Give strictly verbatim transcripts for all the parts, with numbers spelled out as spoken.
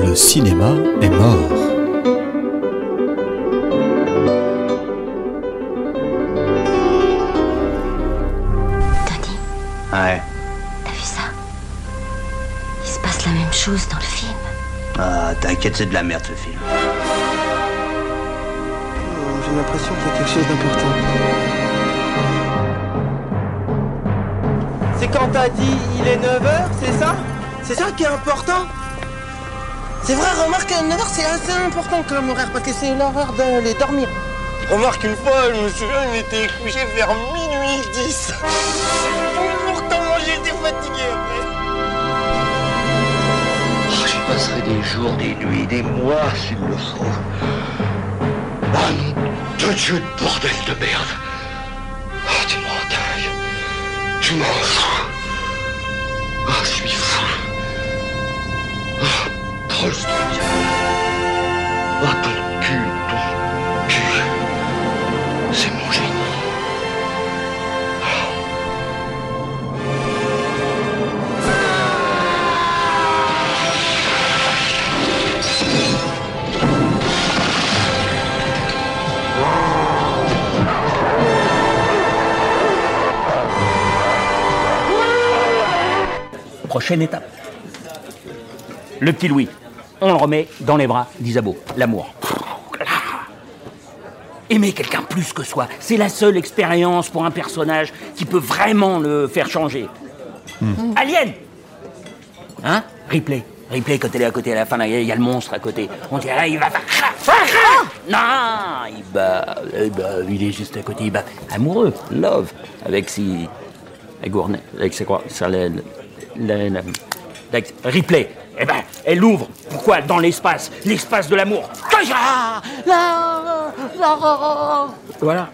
Le cinéma est mort. Tony. Ouais. T'as vu ça? Il se passe la même chose dans le film. Ah, t'inquiète, c'est de la merde ce film. Oh, j'ai l'impression qu'il y a quelque chose d'important. C'est quand t'as dit il est neuf heures, c'est ça? C'est ça qui est important? C'est vrai, remarque, neuf heures c'est assez important comme horaire parce que c'est l'heure d'aller dormir. Remarque, une fois, je me souviens, il était couché vers minuit dix. Pourtant, moi j'étais fatigué après. Oh, j'y passerai des jours, des nuits, des mois s'il le faut. Ah non, de Dieu de bordel de merde. Oh, tu m'en dingue. Je m'en fous. Oh, je suis fou. Oh, Prost. Oh, ton cul, ton cul. C'est mon génie. Prochaine étape. Le petit Louis, on le remet dans les bras d'Isabeau. L'amour. Aimer quelqu'un plus que soi, c'est la seule expérience pour un personnage qui peut vraiment le faire changer. Mmh. Alien. Hein? Ripley. Ripley, quand elle est à côté, à la fin, il y a le monstre à côté. On dirait, il va faire... Non, il bat, il bat, il est juste à côté, il bat. Amoureux, love, avec ses... Avec Gournay, avec ses quoi? Ça, la, la, la, la, Ripley, eh ben, elle ouvre. Pourquoi? Dans l'espace, l'espace de l'amour. Voilà.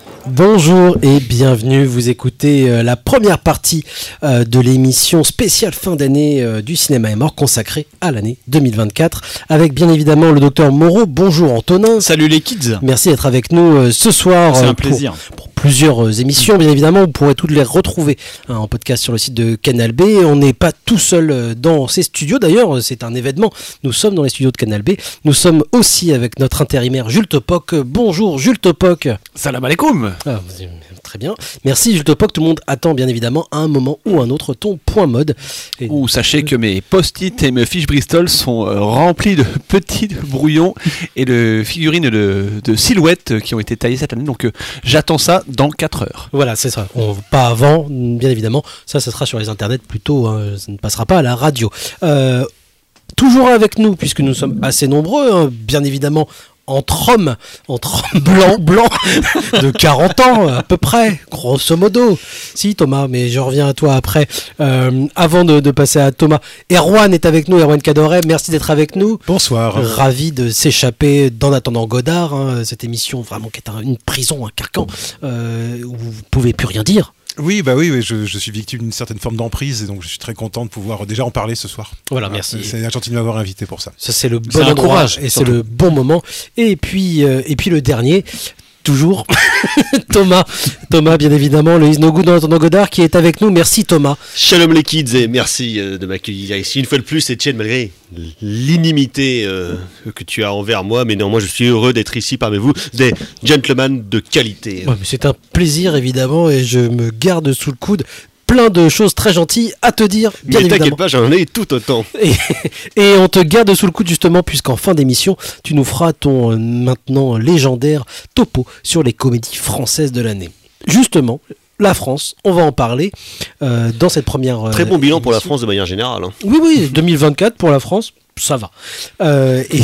Bonjour et bienvenue, vous écoutez euh, la première partie euh, de l'émission spéciale fin d'année euh, du Cinéma est mort consacrée à l'année deux mille vingt-quatre avec bien évidemment le docteur Moreau. Bonjour Antonin. Salut les kids. Merci d'être avec nous euh, ce soir. C'est un euh, plaisir. Pour, pour plusieurs euh, émissions bien évidemment, vous pourrez toutes les retrouver hein, en podcast sur le site de Canal B. On n'est pas tout seul euh, dans ces studios, d'ailleurs c'est un événement, nous sommes dans les studios de Canal B. Nous sommes aussi avec notre intérimaire Jules Topoc. Bonjour Jules Topoc. Salam alaikum. Ah, très bien. Merci Jules Topoc. Tout le monde attend bien évidemment à un moment ou un autre ton point mode. Et... Ou sachez que mes post-it et mes fiches Bristol sont euh, remplis de petits brouillons et de figurines de, de silhouettes qui ont été taillées cette année. Donc euh, j'attends ça dans quatre heures. Voilà, c'est ça. On, pas avant, bien évidemment. Ça, ça sera sur les internets plutôt. Hein. Ça ne passera pas à la radio. Euh, toujours avec nous, puisque nous sommes assez nombreux, hein, bien évidemment. Entre hommes, entre hommes blancs, blancs, de quarante ans à peu près, grosso modo. Si Thomas, mais je reviens à toi après. Euh, avant de, de passer à Thomas, Erwan est avec nous, Erwan Cadoret, merci d'être avec nous. Bonsoir. Ravi de s'échapper d'En attendant Godard, hein, cette émission vraiment qui est un, une prison, un carcan, euh, où vous pouvez plus rien dire. Oui, bah oui, oui je, je suis victime d'une certaine forme d'emprise et donc je suis très content de pouvoir déjà en parler ce soir. Voilà, voilà merci. C'est, c'est gentil de m'avoir invité pour ça. Ça, c'est le bon c'est endroit et surtout. C'est le bon moment. Et puis, euh, et puis le dernier, toujours, Thomas. Thomas, bien évidemment, le Is No Good dans l'entendant Godard qui est avec nous. Merci Thomas. Shalom les kids et merci euh, de m'accueillir ici. Une fois de plus, Etienne, malgré l'inimité euh, que tu as envers moi, mais néanmoins, je suis heureux d'être ici parmi vous, des gentlemen de qualité. Ouais, mais c'est un plaisir évidemment et je me garde sous le coude plein de choses très gentilles à te dire, bien mais évidemment. T'inquiète pas, j'en ai tout autant. Et, et on te garde sous le coude justement puisqu'en fin d'émission, tu nous feras ton euh, maintenant légendaire topo sur les comédies françaises de l'année. Justement, la France, on va en parler euh, dans cette première... Euh, Très bon bilan émission. pour la France de manière générale. Hein. Oui, oui, deux mille vingt-quatre pour la France. Ça va. Euh, et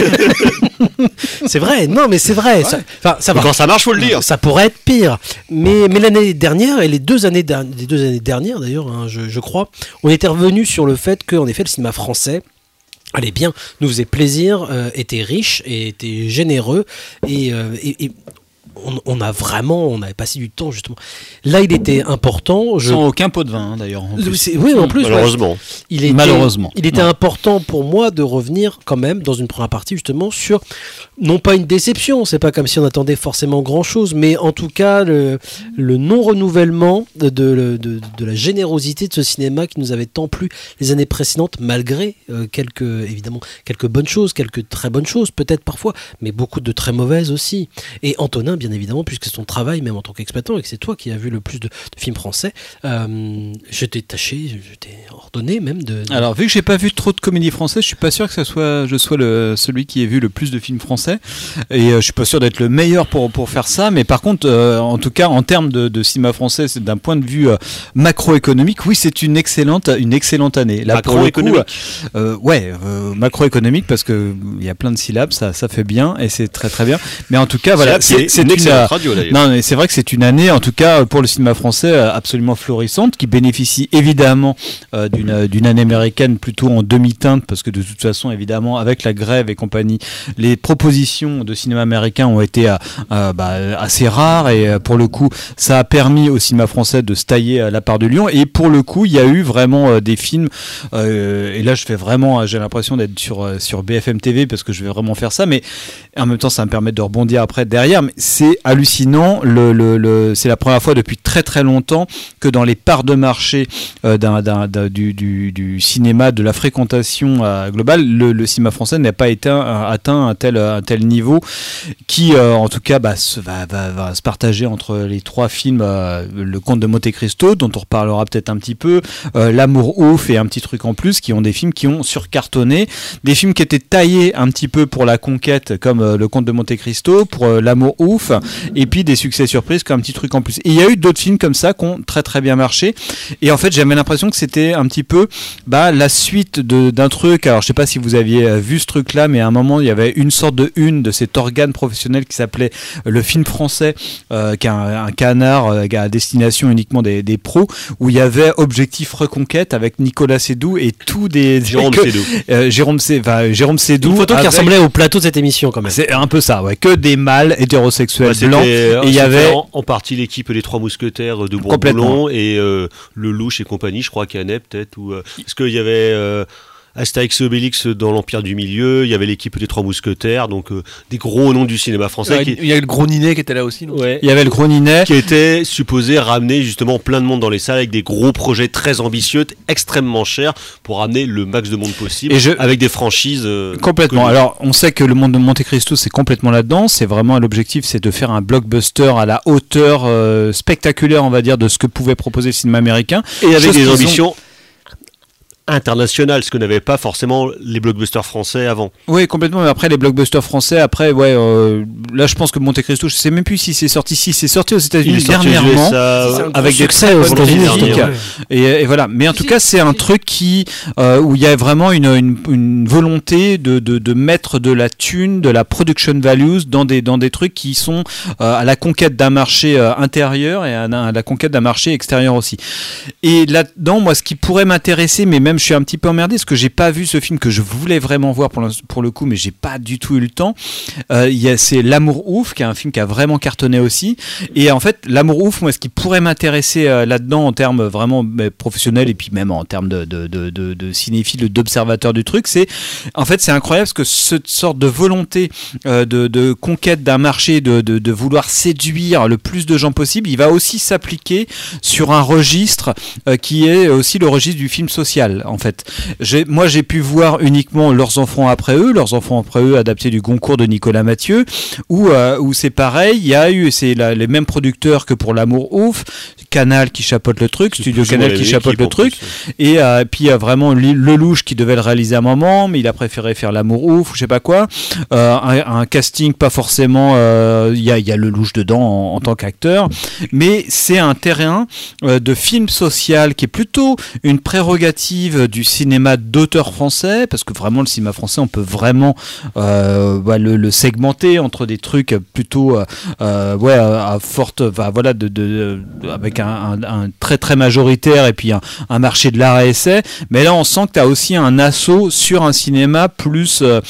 c'est vrai, non mais c'est vrai. Ouais. Ça, ça va. Quand ça marche, faut le dire. Ça pourrait être pire. Mais, mais l'année dernière et les deux années, der- les deux années dernières d'ailleurs, hein, je, je crois, on était revenu sur le fait qu'en effet le cinéma français allez bien, nous faisait plaisir, euh, était riche et était généreux et, euh, et, et on, on a vraiment, on avait passé du temps justement. Là, il était important. Je... Sans aucun pot de vin, hein, d'ailleurs. En plus. C'est, oui, en plus. Malheureusement. Ouais, il était, Malheureusement. Il était ouais. important pour moi de revenir quand même dans une première partie justement sur, non pas une déception, c'est pas comme si on attendait forcément grand chose, mais en tout cas le, le non-renouvellement de, de, de, de la générosité de ce cinéma qui nous avait tant plu les années précédentes, malgré euh, quelques, évidemment, quelques bonnes choses, quelques très bonnes choses, peut-être parfois, mais beaucoup de très mauvaises aussi. Et Antonin, bien évidemment, puisque c'est ton travail, même en tant qu'exploitant, et que c'est toi qui as vu le plus de, de films français, euh, je t'ai tâché, je t'ai ordonné même de, de... Alors, vu que j'ai pas vu trop de comédies françaises, je suis pas sûr que ça soit, je sois le, celui qui ait vu le plus de films français, et euh, je suis pas sûr d'être le meilleur pour, pour faire ça, mais par contre, euh, en tout cas, en termes de, de cinéma français, c'est d'un point de vue euh, macroéconomique, oui, c'est une excellente, une excellente année. Là, macroéconomique. Euh, ouais, euh, macroéconomique, parce que il y a plein de syllabes, ça, ça fait bien, et c'est très très bien. Mais en tout cas, voilà, c'est, c'est, c'est une excellente une, radio d'ailleurs. Non, mais c'est vrai que c'est une année, en tout cas, pour le cinéma français, absolument florissante, qui bénéficie évidemment euh, d'une, d'une année américaine plutôt en demi-teinte, parce que de toute façon, évidemment, avec la grève et compagnie, les propositions de cinéma américain ont été euh, bah, assez rares, et euh, pour le coup, ça a permis au cinéma français de se tailler à la part de Lyon, et pour le coup, il y a eu vraiment euh, des films, euh, et là, je fais vraiment, j'ai l'impression d'être sur, euh, sur B F M T V, parce que je vais vraiment faire ça, mais en même temps, ça me permet de rebondir après derrière, mais c'est hallucinant, le, le, le, c'est la première fois depuis très très longtemps que dans les parts de marché euh, d'un, d'un, d'un, du, du, du cinéma, de la fréquentation euh, globale, le, le cinéma français n'a pas été un, atteint un tel, un tel niveau qui, euh, en tout cas, bah, se, va, va, va se partager entre les trois films, euh, Le Comte de Monte Cristo, dont on reparlera peut-être un petit peu, euh, L'Amour ouf et un petit truc en plus, qui ont des films qui ont surcartonné, des films qui étaient taillés un petit peu pour la conquête, comme euh, Le Comte de Monte Cristo, pour euh, L'Amour ouf, et puis des succès surprises comme un petit truc en plus. Et il y a eu d'autres films comme ça qui ont très très bien marché, et en fait j'avais l'impression que c'était un petit peu bah, la suite de, d'un truc. Alors je sais pas si vous aviez vu ce truc là, mais à un moment il y avait une sorte de une de cet organe professionnel qui s'appelait le film français, euh, qui est un, un canard euh, à destination uniquement des, des pros, où il y avait Objectif Reconquête avec Nicolas Seydoux et tout des... Jérôme que, Seydoux. Euh, Jérôme, Sé, enfin, Jérôme Seydoux. Une photo avec, qui ressemblait au plateau de cette émission quand même. C'est un peu ça, ouais, que des mâles hétérosexuels bah, blancs. Et il y avait en, en partie l'équipe Les Trois Mousquetaires de Bourboulon et euh, le Louche et compagnie, je crois qu'il y en a peut-être. Ou, euh, parce qu'il y avait euh, Astérix et Obélix dans l'Empire du Milieu, il y avait l'équipe des Trois Mousquetaires, donc euh, des gros noms du cinéma français. Ouais, qui... Il y a le Gros Ninet qui était là aussi. Donc. Ouais. Il y avait le Gros Ninet. Qui était supposé ramener justement plein de monde dans les salles avec des gros projets très ambitieux, extrêmement chers, pour ramener le max de monde possible, et je... avec des franchises. Euh, complètement. Connues. Alors, on sait que Le Monde de Monte Cristo, c'est complètement là-dedans. C'est vraiment l'objectif, c'est de faire un blockbuster à la hauteur euh, spectaculaire, on va dire, de ce que pouvait proposer le cinéma américain. Et avec des ambitions... Ont... international, ce que n'avaient pas forcément les blockbusters français avant. Oui, complètement. Mais après, les blockbusters français, après, ouais, euh, là, je pense que Monte Cristo, je sais même plus si c'est sorti. Si c'est sorti aux États-Unis dernièrement, avec des succès aux États-Unis. En tout cas. Et, et voilà. Mais en tout cas, c'est un truc qui, euh, où il y a vraiment une, une, une volonté de, de, de mettre de la thune, de la production values dans des, dans des trucs qui sont euh, à la conquête d'un marché euh, intérieur et à, à la conquête d'un marché extérieur aussi. Et là-dedans, moi, ce qui pourrait m'intéresser, mais même je suis un petit peu emmerdé parce que j'ai pas vu ce film que je voulais vraiment voir pour le, pour le coup, mais j'ai pas du tout eu le temps. Euh, y a, c'est L'Amour ouf, qui est un film qui a vraiment cartonné aussi. Et en fait, L'Amour ouf, moi, ce qui pourrait m'intéresser euh, là-dedans en termes vraiment bah, professionnels et puis même en termes de, de, de, de, de cinéphile, d'observateur du truc, c'est en fait c'est incroyable parce que cette sorte de volonté euh, de, de conquête d'un marché, de, de, de vouloir séduire le plus de gens possible, il va aussi s'appliquer sur un registre euh, qui est aussi le registre du film social. En fait, j'ai, moi j'ai pu voir uniquement Leurs enfants après eux, Leurs enfants après eux, adapté du Goncourt de Nicolas Mathieu, où, euh, où c'est pareil, il y a eu, c'est la, les mêmes producteurs que pour L'Amour ouf, Canal qui chapeaute le truc, c'est Studio Canal qui chapeaute le truc, plus. et euh, puis il y a vraiment Lelouch qui devait le réaliser à un moment, mais il a préféré faire L'Amour ouf, ou je sais pas quoi, euh, un, un casting pas forcément, il euh, y, a, y a Lelouch dedans en, en tant qu'acteur, mais c'est un terrain euh, de film social qui est plutôt une prérogative perspective du cinéma d'auteur français, parce que vraiment le cinéma français, on peut vraiment euh, bah, le, le segmenter entre des trucs plutôt euh, ouais, à, à forte, bah, voilà, de, de, de, avec un, un, un très très majoritaire et puis un, un marché de l'art à essai. Mais là, on sent que tu as aussi un assaut sur un cinéma plus euh,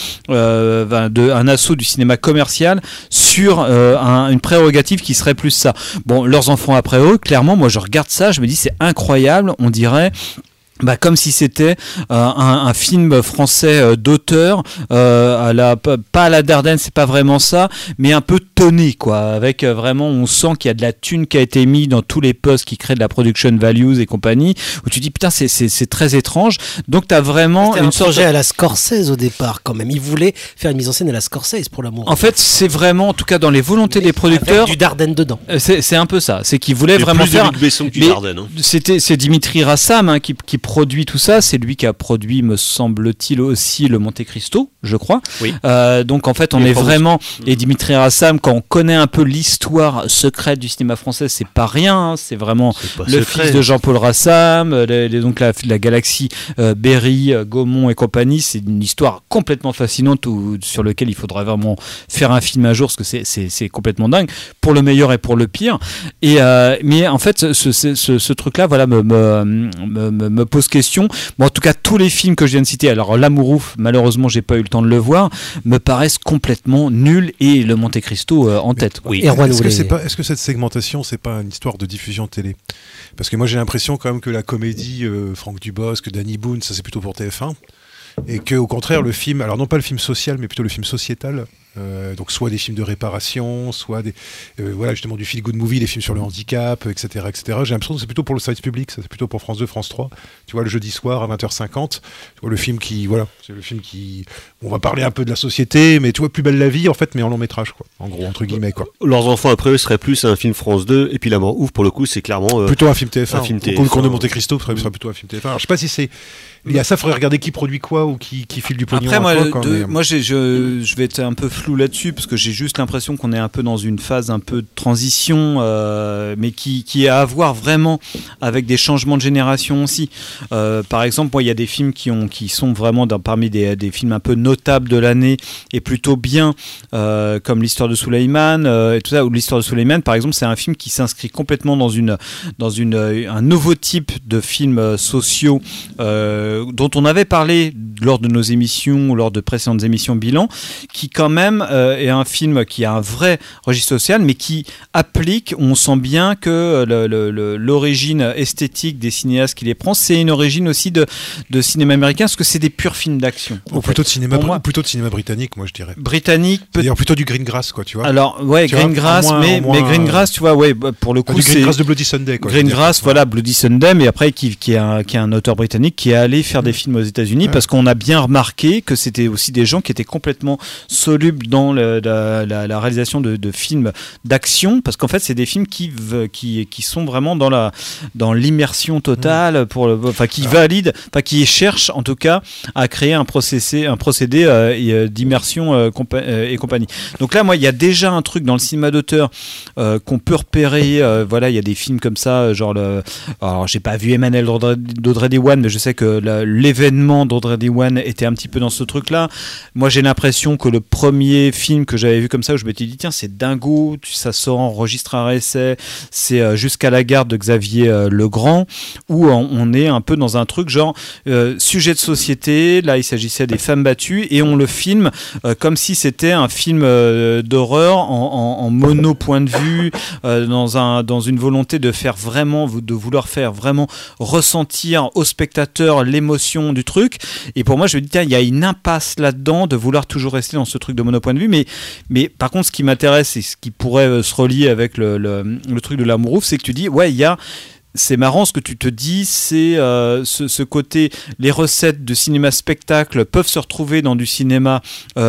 euh, de, un assaut du cinéma commercial sur euh, un, une prérogative qui serait plus ça. Bon, leurs enfants après eux, clairement, moi je regarde ça, je me dis c'est incroyable, on dirait. Bah, comme si c'était euh, un, un film français euh, d'auteur, euh, à la, pas à la Dardenne, c'est pas vraiment ça, mais un peu toné, quoi, avec euh, vraiment, on sent qu'il y a de la thune qui a été mise dans tous les postes qui créent de la production values et compagnie, où tu dis putain, c'est, c'est, c'est très étrange. Donc t'as vraiment c'était une un sorte projet de... à la Scorsese au départ, quand même. Ils voulaient faire une mise en scène à la Scorsese, pour l'amour. En fait, c'est vraiment, en tout cas dans les volontés mais des producteurs, avec du Dardenne dedans. C'est, c'est un peu ça. C'est qu'ils voulaient et vraiment plus faire. De Luc Besson que du mais Dardenne, hein. C'était, c'est Dimitri Rassam hein, qui, qui produit tout ça. C'est lui qui a produit, me semble-t-il, aussi le Monte Cristo, je crois. Oui. Euh, donc en fait, on et est vraiment. Et Dimitri Rassam, quand on connaît un peu l'histoire secrète du cinéma français, c'est pas rien. Hein, c'est vraiment c'est le secret. fils de Jean-Paul Rassam, les, les, donc la, la galaxie euh, Berry, Gaumont et compagnie. C'est une histoire complètement fascinante où, sur laquelle il faudrait vraiment faire un film un jour, parce que c'est, c'est, c'est complètement dingue, pour le meilleur et pour le pire. Et euh, mais en fait, ce, ce, ce, ce truc-là, voilà, me, me, me, me, me pose question. Bon, en tout cas, tous les films que je viens de citer, alors L'Amour ouf, malheureusement, j'ai pas eu le temps de le voir, me paraissent complètement nuls et le Monte Cristo euh, en mais, tête. Oui. Est-ce que, c'est pas, est-ce que cette segmentation, c'est pas une histoire de diffusion télé ? Parce que moi, j'ai l'impression quand même que la comédie, euh, Franck Dubosc, Danny Boone, ça c'est plutôt pour T F un. Et que, au contraire, le film, alors non pas le film social, mais plutôt le film sociétal, euh, donc soit des films de réparation, soit des, euh, voilà, justement du feel good movie, des films sur le handicap, et cetera, et cetera. J'ai l'impression que c'est plutôt pour le service public, ça, c'est plutôt pour France deux, France trois. Tu vois, le jeudi soir à vingt heures cinquante, tu vois, le film qui, voilà, c'est le film qui, on va parler un peu de la société, mais tu vois, Plus belle la vie, en fait, mais en long métrage, quoi. En gros, entre guillemets, quoi. Leurs enfants après eux seraient plus un film France deux, et puis La Mort ouf, pour le coup, c'est clairement. Euh, plutôt un film T F un. Un film T F un. Le Comte de Monte Cristo serait, serait plutôt un film T F un. Alors, je sais pas si c'est. Il y a ça, il faudrait regarder qui produit quoi ou qui, qui file du pognon. Après, moi, à quoi, quoi, de, mais... moi j'ai, je, je vais être un peu flou là-dessus parce que j'ai juste l'impression qu'on est un peu dans une phase un peu de transition, euh, mais qui, qui a à voir vraiment avec des changements de génération aussi. Euh, par exemple, moi, il y a des films qui, ont, qui sont vraiment dans, parmi des, des films un peu notables de l'année et plutôt bien, euh, comme L'Histoire de Suleyman euh, et tout ça. Ou L'Histoire de Suleyman, par exemple, c'est un film qui s'inscrit complètement dans, une, dans une, un nouveau type de films sociaux. Euh, dont on avait parlé lors de nos émissions, lors de précédentes émissions bilan, qui quand même euh, est un film qui a un vrai registre social, mais qui applique, on sent bien que le, le, le, l'origine esthétique des cinéastes qui les prend, c'est une origine aussi de, de cinéma américain, parce que c'est des purs films d'action. Ou plutôt de, cinéma, moi, plutôt de cinéma britannique, moi je dirais. Britannique, peut- c'est-à-dire plutôt du Greengrass, quoi, tu vois. Alors, ouais, tu Greengrass, vois, moins, mais, moins, mais Greengrass, tu vois, ouais, pour le coup, du c'est. Greengrass de Bloody Sunday, quoi. Greengrass, voilà, Bloody Sunday, mais après, qui, qui, est un, qui est un auteur britannique qui est allé faire des films aux États-Unis, ouais. Parce qu'on a bien remarqué que c'était aussi des gens qui étaient complètement solubles dans le, la, la, la réalisation de, de films d'action, parce qu'en fait, c'est des films qui, qui, qui sont vraiment dans, la, dans l'immersion totale, pour le, enfin, qui ah. valident, enfin, qui cherchent en tout cas à créer un procédé, un procédé euh, d'immersion euh, compa- euh, et compagnie. Donc là, moi, il y a déjà un truc dans le cinéma d'auteur euh, qu'on peut repérer. Euh, voilà, il y a des films comme ça, genre le. Alors, j'ai pas vu Emmanuel d'Audrey, d'Audrey Diwan, mais je sais que la, l'événement d'Audrey Diwan était un petit peu dans ce truc-là. Moi, j'ai l'impression que le premier film que j'avais vu comme ça, où je m'étais dit, tiens, c'est dingo, ça sort en registre à essai, c'est euh, Jusqu'à la gare de Xavier euh, Legrand, où on, on est un peu dans un truc genre euh, sujet de société. Là, il s'agissait des femmes battues, et on le filme euh, comme si c'était un film euh, d'horreur en, en, en mono point de vue, euh, dans, un, dans une volonté de faire vraiment, de vouloir faire vraiment ressentir au spectateur l'émotion du truc. Et pour moi, je me dis, tiens, il y a une impasse là-dedans de vouloir toujours rester dans ce truc de mono point de vue. Mais, mais par contre, ce qui m'intéresse et ce qui pourrait se relier avec le, le, le truc de L'Amour ouf, c'est que tu dis, ouais, il y a. C'est marrant ce que tu te dis, c'est euh, ce, ce côté, les recettes de cinéma-spectacle peuvent se retrouver dans du cinéma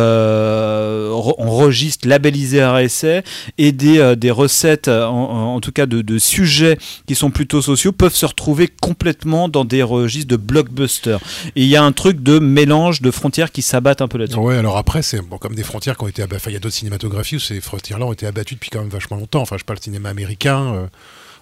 euh, en registre labellisé à essai, et des, euh, des recettes, en, en tout cas de, de sujets qui sont plutôt sociaux, peuvent se retrouver complètement dans des registres de blockbuster. Et il y a un truc de mélange de frontières qui s'abattent un peu là-dessus. Ouais, alors après, c'est bon, comme des frontières qui ont été abattues. Enfin, il y a d'autres cinématographies où ces frontières-là ont été abattues depuis quand même vachement longtemps. Enfin, je parle du cinéma américain. Euh...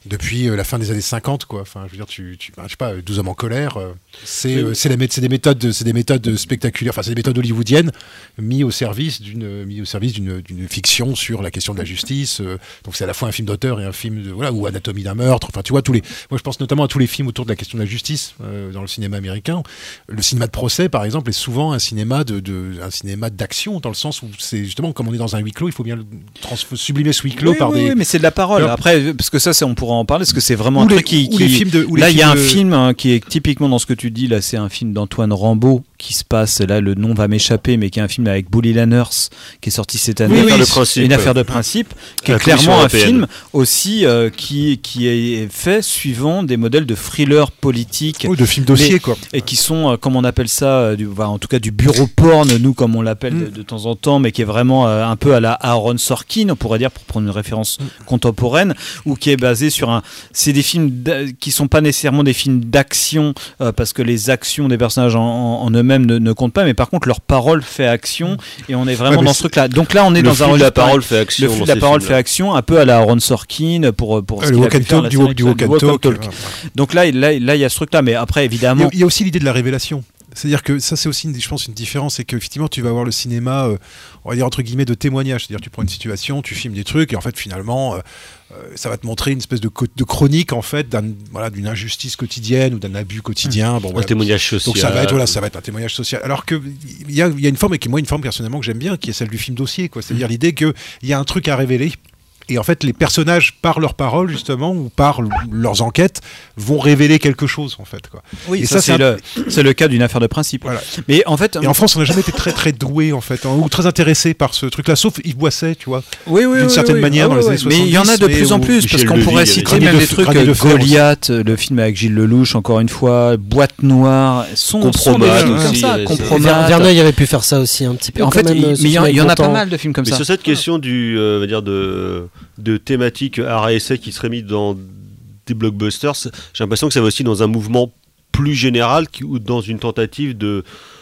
depuis euh, la fin des années cinquante, quoi. Enfin, je veux dire, tu, tu ben, je sais pas, douze hommes en colère, euh, c'est, euh, c'est, la, c'est des méthodes, c'est des méthodes spectaculaires, enfin, c'est des méthodes hollywoodiennes mis au service d'une, mis au service d'une, d'une fiction sur la question de la justice. Euh, donc, c'est à la fois un film d'auteur et un film de, voilà, ou Anatomie d'un meurtre. Enfin, tu vois, tous les, moi, je pense notamment à tous les films autour de la question de la justice euh, dans le cinéma américain. Le cinéma de procès, par exemple, est souvent un cinéma de, de un cinéma d'action, dans le sens où c'est justement, comme on est dans un huis clos, il faut bien le trans- sublimer ce huis clos oui, par oui, des. Oui, mais c'est de la parole. Alors, après, parce que ça, c'est, on pourra en parler, parce que c'est vraiment ou un les, truc qui. qui... Les films de, là, il y a un de... film hein, qui est typiquement dans ce que tu dis. Là, c'est un film d'Antoine Rambaud qui se passe. Là, le nom va m'échapper, mais qui est un film avec Bully Lanners qui est sorti cette année. Oui, oui, une affaire de principe. Une affaire de principe, qui est clairement un film aussi euh, qui qui est fait suivant des modèles de thriller politique. Oui, de films dossiers, mais, quoi. Et qui sont, euh, comme on appelle ça, euh, du, bah, en tout cas du bureau porn, nous, comme on l'appelle mm. de, de temps en temps, mais qui est vraiment euh, un peu à la Aaron Sorkin, on pourrait dire, pour prendre une référence mm. contemporaine, ou qui est basé sur un. C'est des films qui sont pas nécessairement des films d'action, euh, parce que les actions des personnages en, en, en eux-mêmes ne, ne comptent pas, mais par contre leur parole fait action, et on est vraiment ouais, dans ce truc-là. Donc là, on est dans un flux de la parole fait action. Le flux de la parole fait action, un peu à la Aaron Sorkin pour pour. Le walk and talk, du walk and talk. Donc là, là, là, il y a ce truc-là, mais après, évidemment, il y a aussi l'idée de la révélation. C'est-à-dire que ça, c'est aussi, une, je pense, une différence, c'est qu'effectivement, tu vas avoir le cinéma, euh, on va dire entre guillemets, de témoignage. C'est-à-dire, tu prends une situation, tu filmes des trucs, et en fait, finalement, euh, euh, ça va te montrer une espèce de, co- de chronique, en fait, d'un, voilà, d'une injustice quotidienne ou d'un abus quotidien. Mmh. Bon, un voilà. témoignage social. Donc ça va être, voilà, ça va être un témoignage social. Alors que il y a, y a une forme, et qui moi, une forme personnellement que j'aime bien, qui est celle du film dossier, quoi. C'est-à-dire mmh. l'idée qu'il y a un truc à révéler. Et en fait, les personnages, par leurs paroles, justement, ou par l- leurs enquêtes, vont révéler quelque chose, en fait, quoi. Oui, et ça, ça, c'est, c'est, le, c'est le cas d'une affaire de principe. Voilà. Mais en fait, et en France, on n'a jamais été très, très doué, en fait, hein, ou très intéressé par ce truc-là, sauf Yves Boisset, tu vois. Oui, oui, d'une oui, certaine oui, manière, oui, dans oui, les oui. années soixante-dix. Mais il y en a de plus en plus, parce qu'on Levy, pourrait citer même de, des trucs, de Goliath, le film avec Gilles Lelouch, encore une fois, Boîte Noire, sont, Compromat, sont des films aussi, comme ça. ouais, Compromat. Verneuil avait pu faire ça aussi un petit peu. En fait, même, il, euh, mais il y, y en a pas mal de films comme mais ça. Sur cette question du, euh, on va dire de, de thématique art et essai qui serait mis dans des blockbusters, j'ai l'impression que ça va aussi dans un mouvement plus général qui, ou dans une tentative de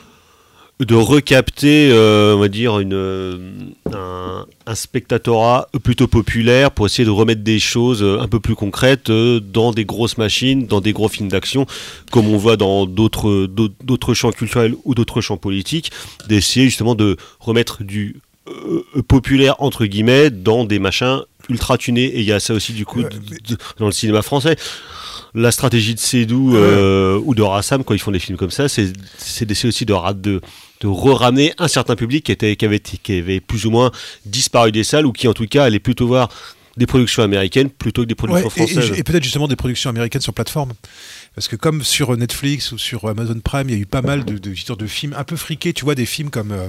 de recapter, euh, on va dire, une, un, un spectatorat plutôt populaire pour essayer de remettre des choses un peu plus concrètes dans des grosses machines, dans des gros films d'action, comme on voit dans d'autres, d'autres, d'autres champs culturels ou d'autres champs politiques, d'essayer justement de remettre du euh, populaire, entre guillemets, dans des machins ultra tunés. Et il y a ça aussi, du coup, ouais, d- d- dans le cinéma français. La stratégie de Seydoux euh, ouais. ou de Rassam, quand ils font des films comme ça, c'est, c'est d'essayer aussi de, de, de re-ramener un certain public qui, était, qui, avait, qui avait plus ou moins disparu des salles, ou qui en tout cas allait plutôt voir des productions américaines plutôt que des productions ouais, françaises. Et, et, et peut-être justement des productions américaines sur plateforme. Parce que comme sur Netflix ou sur Amazon Prime, il y a eu pas mal de, de, de, de films un peu friqués. Tu vois, des films comme euh,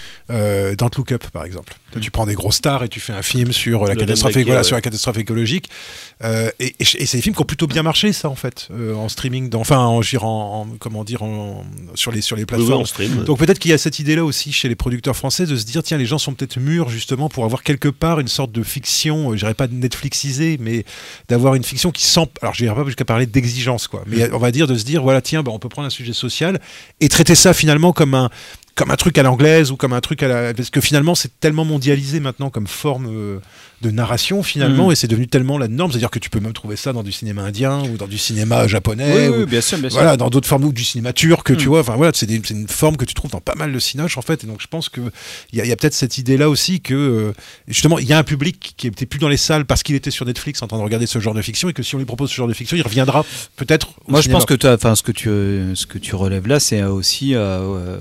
euh, Don't Look Up, par exemple. Mm. Tu prends des grosses stars et tu fais un film sur la, catastrophe, Maquet, voilà, ouais. sur la catastrophe écologique. Euh, et, et, et c'est des films qui ont plutôt bien marché, ça, en fait, euh, en streaming, dans, enfin, en, en, en, comment dire, en, sur, les, sur les plateformes. Oui, oui, Donc peut-être qu'il y a cette idée-là aussi chez les producteurs français de se dire, tiens, les gens sont peut-être mûrs, justement, pour avoir quelque part une sorte de fiction, je dirais pas Netflixisée, mais d'avoir une fiction qui sent, alors je n'irai pas jusqu'à parler d'exigence, quoi, mais on va dire de se dire, voilà, tiens, bah, on peut prendre un sujet social et traiter ça finalement comme un, comme un truc à l'anglaise ou comme un truc à la... Parce que finalement, c'est tellement mondialisé maintenant comme forme euh, de narration, finalement, mmh. et c'est devenu tellement la norme. C'est-à-dire que tu peux même trouver ça dans du cinéma indien ou dans du cinéma japonais. Oui, ou, oui, bien sûr, bien sûr. Voilà, dans d'autres formes, ou du cinéma turc, mmh. tu vois. Enfin, voilà, c'est, des, c'est une forme que tu trouves dans pas mal de cinoches, en fait. Et donc, je pense qu'il y, y a peut-être cette idée-là aussi que, euh, justement, il y a un public qui n'était plus dans les salles parce qu'il était sur Netflix en train de regarder ce genre de fiction, et que si on lui propose ce genre de fiction, il reviendra peut-être au Moi, cinéma. je pense que enfin, ce que tu, ce que tu relèves là, c'est aussi... Euh,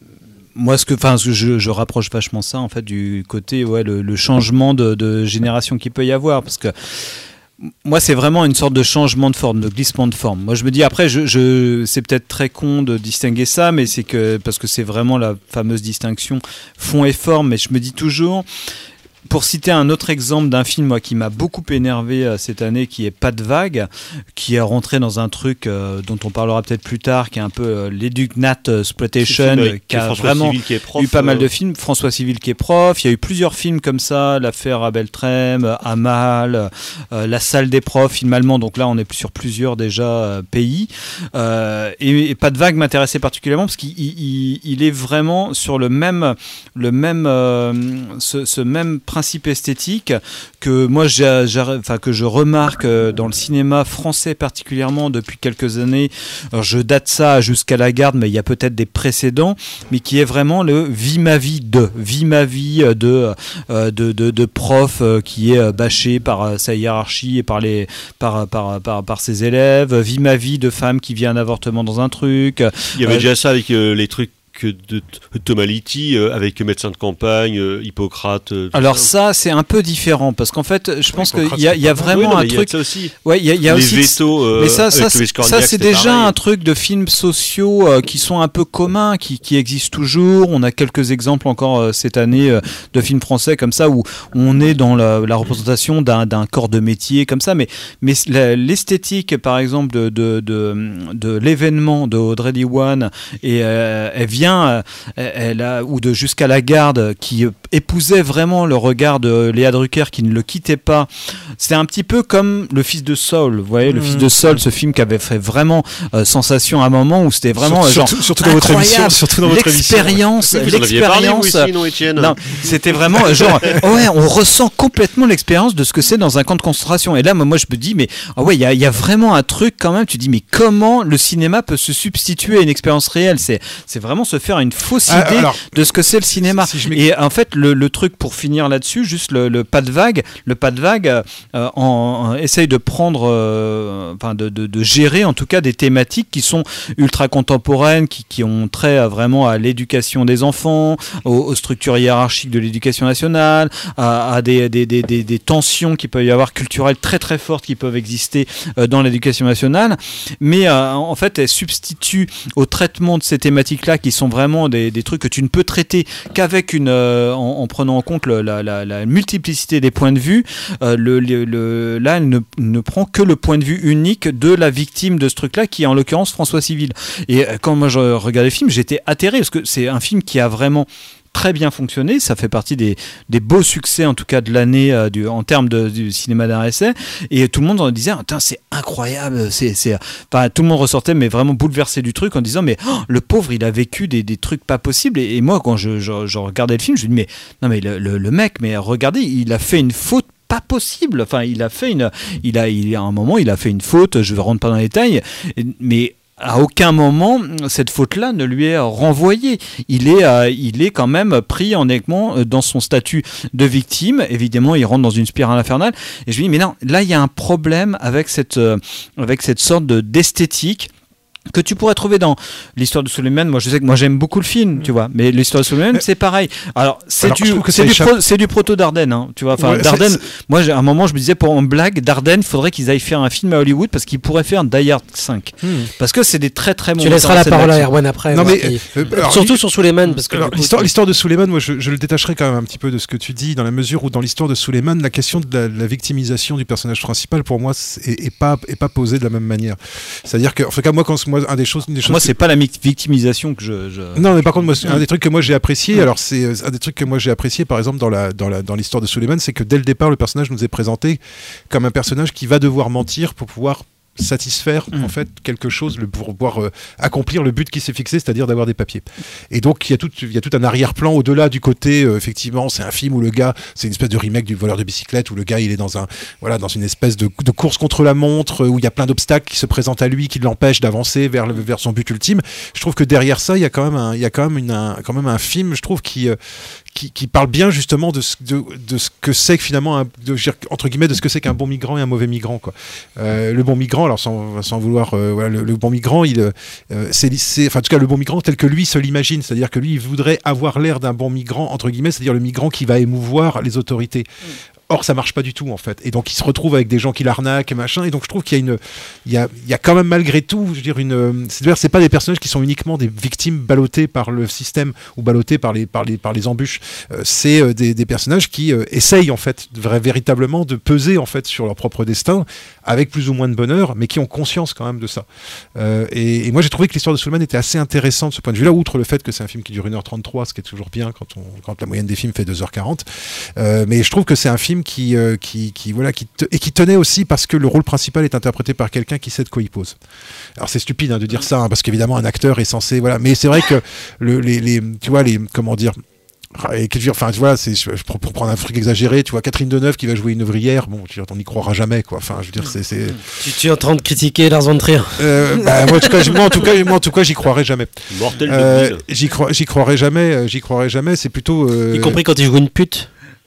moi, ce que, enfin, je, je rapproche vachement ça en fait du côté, ouais, le, le changement de, de génération qu'il peut y avoir, parce que moi, c'est vraiment une sorte de changement de forme, de glissement de forme. Moi, je me dis après, je, je, c'est peut-être très con de distinguer ça, mais c'est que parce que c'est vraiment la fameuse distinction fond et forme. Mais je me dis toujours. Pour citer un autre exemple d'un film moi, qui m'a beaucoup énervé euh, cette année, qui est Pas de vague, qui est rentré dans un truc euh, dont on parlera peut-être plus tard, qui est un peu euh, l'Edugnat Exploitation, qui a François vraiment Civil qui est prof, eu pas euh... mal de euh... films. François Civil qui est prof, il y a eu plusieurs films comme ça, l'affaire Abel Trem, Amal, euh, La salle des profs, film allemand, donc là on est sur plusieurs déjà euh, pays. Euh, et, et Pas de vague m'intéressait particulièrement parce qu'il il, il est vraiment sur le même, le même, euh, ce, ce même principe esthétique que moi j'ai, j'ai, enfin, que je remarque dans le cinéma français particulièrement depuis quelques années. Alors, je date ça jusqu'à La Garde, mais il y a peut-être des précédents, mais qui est vraiment le vie ma vie de vie ma vie de euh, de, de, de prof euh, qui est bâché par euh, sa hiérarchie et par les par par par, par ses élèves. Vie ma vie de femme qui vit un avortement dans un truc. Il y avait euh, déjà ça avec euh, les trucs de Thomas Litti euh, avec médecin de campagne, euh, Hippocrate. Euh, Alors ça. ça c'est un peu différent parce qu'en fait je pense qu'il y a, y a vraiment oui, non, un truc. truc. Il y a ça aussi. Ouais, il y a, y a les aussi. Vétos, euh, mais ça, ça, avec c'est, ça c'est déjà pareil. un truc de films sociaux euh, qui sont un peu communs, qui, qui existent toujours. On a quelques exemples encore euh, cette année euh, de films français comme ça où on est dans la, la représentation d'un, d'un corps de métier comme ça. Mais, mais la, l'esthétique par exemple de, de, de, de l'événement de Audrey Diwan et euh, elle vient. Euh, Elle a, ou de Jusqu'à la Garde qui épousait vraiment le regard de Léa Drucker qui ne le quittait pas. C'était un petit peu comme Le Fils de Saul, vous voyez, mmh. Le Fils de Saul, ce film qui avait fait vraiment euh, sensation à un moment où c'était vraiment surtout, genre surtout, surtout dans votre émission, surtout dans votre l'expérience, émission. l'expérience. Parlé, non, Étienne. Non, c'était vraiment genre ouais, on ressent complètement l'expérience de ce que c'est dans un camp de concentration. Et là, moi, je me dis mais ah ouais, il y a, y a vraiment un truc quand même. Tu dis mais comment le cinéma peut se substituer à une expérience réelle ? C'est c'est vraiment se faire une fausse idée. Ah, alors, de ce que c'est le cinéma. Si et en fait, le, le truc pour finir là-dessus, juste le, le pas de vague, le pas de vague euh, en, en, essaye de prendre, euh, enfin de, de, de gérer en tout cas des thématiques qui sont ultra contemporaines, qui, qui ont trait à, vraiment à l'éducation des enfants, aux, aux structures hiérarchiques de l'éducation nationale, à, à des, des, des, des, des tensions qui peuvent y avoir culturelles très très fortes qui peuvent exister euh, dans l'éducation nationale. Mais euh, en fait, elle substitue au traitement de ces thématiques-là qui sont vraiment des, des trucs que tu ne peux traiter qu'avec une, euh, en, en prenant en compte le, la, la, la multiplicité des points de vue. Euh, le, le, le, là, elle ne, ne prend que le point de vue unique de la victime de ce truc-là, qui est en l'occurrence François Civil. Et euh, quand moi je regardais le film, j'étais atterré parce que c'est un film qui a vraiment très bien fonctionné, ça fait partie des, des beaux succès en tout cas de l'année euh, du, en termes de, du cinéma d'art essai, et tout le monde en disait c'est incroyable, c'est, c'est... Enfin, tout le monde ressortait mais vraiment bouleversé du truc en disant mais oh, le pauvre il a vécu des, des trucs pas possibles, et, et moi quand je, je, je regardais le film je me dis mais non mais le, le, le mec, mais regardez, il a fait une faute pas possible, enfin il a fait une il a, il, à un moment il a fait une faute, je ne rentre pas dans les détails, mais à aucun moment cette faute-là ne lui est renvoyée. Il est, euh, il est quand même pris en équement dans son statut de victime. Évidemment, il rentre dans une spirale infernale. Et je me dis, mais non, là, il y a un problème avec cette, euh, avec cette sorte de, d'esthétique que tu pourrais trouver dans l'histoire de Suleiman. Moi je sais que moi j'aime beaucoup le film, tu vois, mais l'histoire de Suleiman c'est pareil. Alors c'est Alors, du c'est du, pro, c'est du proto Dardenne, hein, tu vois, enfin ouais, Dardenne. Moi à un moment je me disais pour une blague Dardenne, il faudrait qu'ils aillent faire un film à Hollywood parce qu'ils pourraient faire un Die Hard cinq. Hmm. Parce que c'est des très très bons. Tu laisseras la parole à Erwan après. Non mais qui... euh, alors, surtout il... sur Suleiman parce que alors, l'histoire, l'histoire de Suleiman, moi je, je le détacherai quand même un petit peu de ce que tu dis, dans la mesure où dans l'histoire de Suleiman, la question de la, de la victimisation du personnage principal pour moi est, est pas est pas posée de la même manière. C'est-à-dire que en tout cas moi quand moi un des choses, des choses moi c'est pas la victimisation que je, je... non mais par contre moi un des trucs que moi j'ai apprécié, alors c'est un des trucs que moi j'ai apprécié par exemple dans la dans la dans l'histoire de Suleiman, c'est que dès le départ le personnage nous est présenté comme un personnage qui va devoir mentir pour pouvoir satisfaire mmh. en fait quelque chose, le, pour pouvoir euh, accomplir le but qui s'est fixé, c'est-à-dire d'avoir des papiers. Et donc il y a tout il y a tout un arrière-plan au-delà du côté euh, effectivement c'est un film où le gars, c'est une espèce de remake du voleur de bicyclette où le gars il est dans un voilà dans une espèce de, de course contre la montre où il y a plein d'obstacles qui se présentent à lui qui l'empêchent d'avancer vers le, vers son but ultime. Je trouve que derrière ça il y a quand même un il y a quand même une un, quand même un film je trouve qui euh, Qui, qui parle bien justement de ce, de, de ce que c'est que finalement un, de, entre guillemets de ce que c'est qu'un bon migrant et un mauvais migrant quoi. Euh, le bon migrant, alors sans, sans vouloir euh, voilà, le, le bon migrant il euh, c'est, c'est enfin en tout cas le bon migrant tel que lui se l'imagine, c'est-à-dire que lui il voudrait avoir l'air d'un bon migrant entre guillemets, c'est-à-dire le migrant qui va émouvoir les autorités. Mmh. Or, ça marche pas du tout, en fait. Et donc, il se retrouve avec des gens qui l'arnaquent et machin. Et donc, je trouve qu'il y a une, il y a, il y a quand même malgré tout, je veux dire, une, c'est-à-dire, c'est pas des personnages qui sont uniquement des victimes ballottées par le système ou ballottées par les, par les, par les embûches. Euh, c'est euh, des, des personnages qui euh, essayent, en fait, vrai, véritablement de peser, en fait, sur leur propre destin, avec plus ou moins de bonheur, mais qui ont conscience quand même de ça. Euh, et, et moi, j'ai trouvé que l'histoire de Suleiman était assez intéressante de ce point de vue-là, outre le fait que c'est un film qui dure une heure trente-trois, ce qui est toujours bien quand on, quand la moyenne des films fait deux heures quarante. Euh, mais je trouve que c'est un film qui, euh, qui Qui, qui, voilà, qui te, et qui tenait aussi parce que le rôle principal est interprété par quelqu'un qui sait de quoi il pose. Alors c'est stupide hein, de dire ça, hein, parce qu'évidemment un acteur est censé, voilà, mais c'est vrai que le, les, les, tu vois, les, comment dire, Et que, enfin, tu vois, c'est, je, pour, pour prendre un truc exagéré, tu vois, Catherine Deneuve qui va jouer une ouvrière, bon, tu on n'y croira jamais, quoi. Enfin, je veux dire, c'est. c'est... Tu, tu es en train de critiquer Lars von Trier. Euh, bah, moi, en tout cas, moi, en tout cas, moi, en tout cas, j'y croirais jamais. Mortel de euh, j'y, cro- j'y croirais jamais, j'y croirais jamais, c'est plutôt. Euh... Y compris quand il joue une pute.